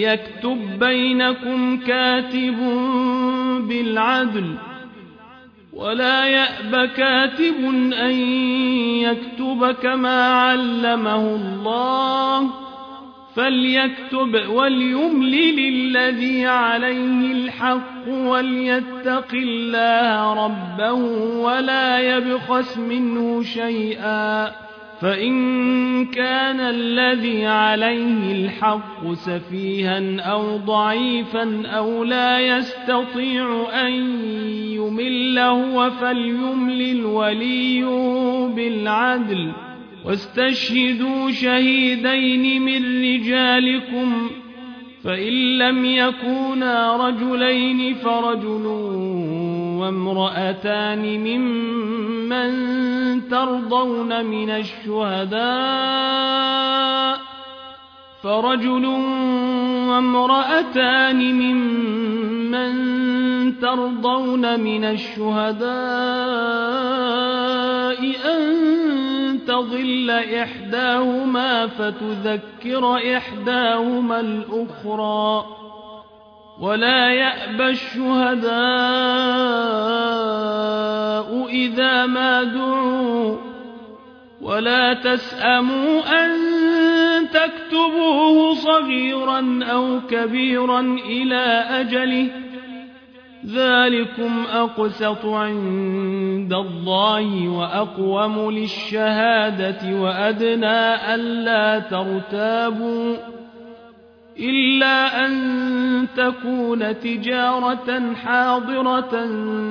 وليكتب بينكم كاتب بالعدل ولا يأب كاتب أن يكتب كما علمه الله فليكتب وليملل الذي عليه الحق وليتق الله ربه ولا يبخس منه شيئا فإن كان الذي عليه الحق سفيها أو ضعيفا أو لا يستطيع أن يمل هو فليملل وليه بالعدل واستشهدوا شهيدين من رجالكم فإن لم يكونا رجلين فرجل وامرأتان ممن ترضون من الشهداء أن تضل إحداهما فتذكر إحداهما الأخرى ولا يأبى الشهداء إذا ما دعوا ولا تسأموا أن تكتبوه صغيرا أو كبيرا إلى أجله ذلكم أقسط عند الله وأقوم للشهادة وأدنى ألا ترتابوا إلا أن تكون تجارة حاضرة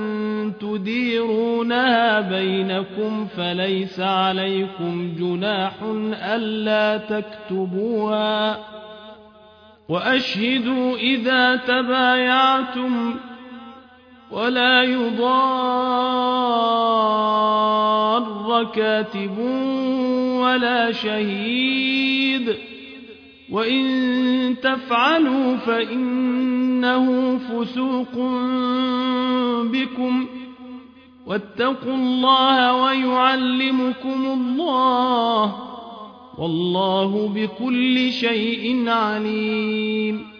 تديرونها بينكم فليس عليكم جناح ألا تكتبوها وأشهدوا إذا تبايعتم ولا يضار كاتب ولا شهيد وإن تفعلوا فإنه فسوق بكم واتقوا الله ويعلمكم الله والله بكل شيء عليم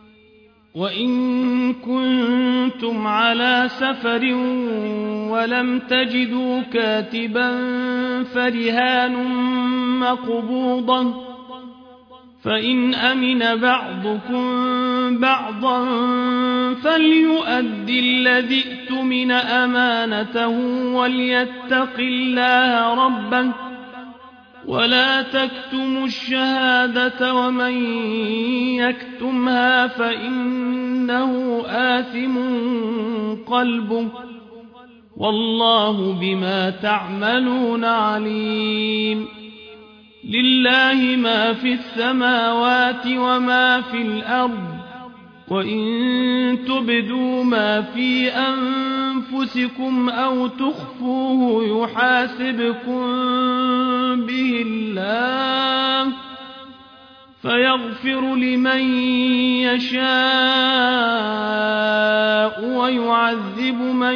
وإن كنتم على سفر ولم تجدوا كاتبا فرهان مقبوضة فإن أمن بعضكم بعضا فليؤد الذي اؤتمن أمانته وليتق الله ربه ولا تكتموا الشهادة ومن يكتمها فإنه آثم قلبه والله بما تعملون عليم لله ما في السماوات وما في الأرض وإن تبدوا ما في أنفسكم أو تخفوه يحاسبكم به الله فيغفر لمن يشاء ويعذب من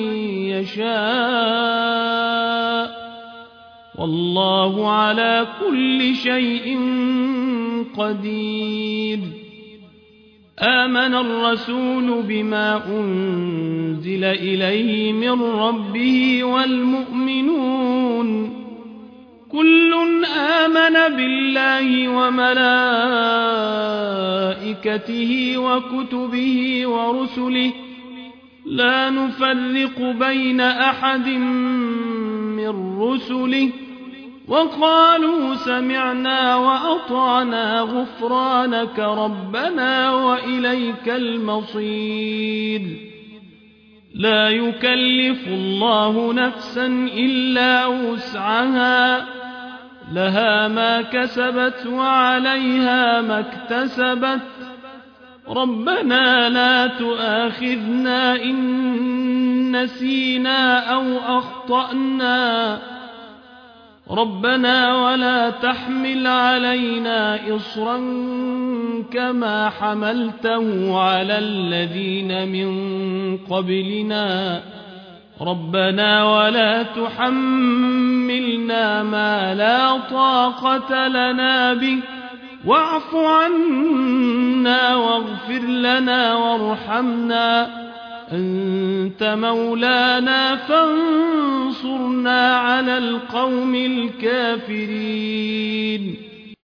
يشاء والله على كل شيء قدير آمن الرسول بما أنزل إليه من ربه والمؤمنون كل آمن بالله وملائكته وكتبه ورسله لا نفرق بين أحد من رسله وقالوا سمعنا وأطعنا غفرانك ربنا وإليك المصير لا يكلف الله نفسا إلا وسعها لها ما كسبت وعليها ما اكتسبت ربنا لا تؤاخذنا إن نسينا أو أخطأنا ربنا ولا تحمل علينا إصرا كما حملته على الذين من قبلنا ربنا ولا تحملنا ما لا طاقة لنا به واعف عنا واغفر لنا وارحمنا أنت مولانا فانصرنا على القوم الكافرين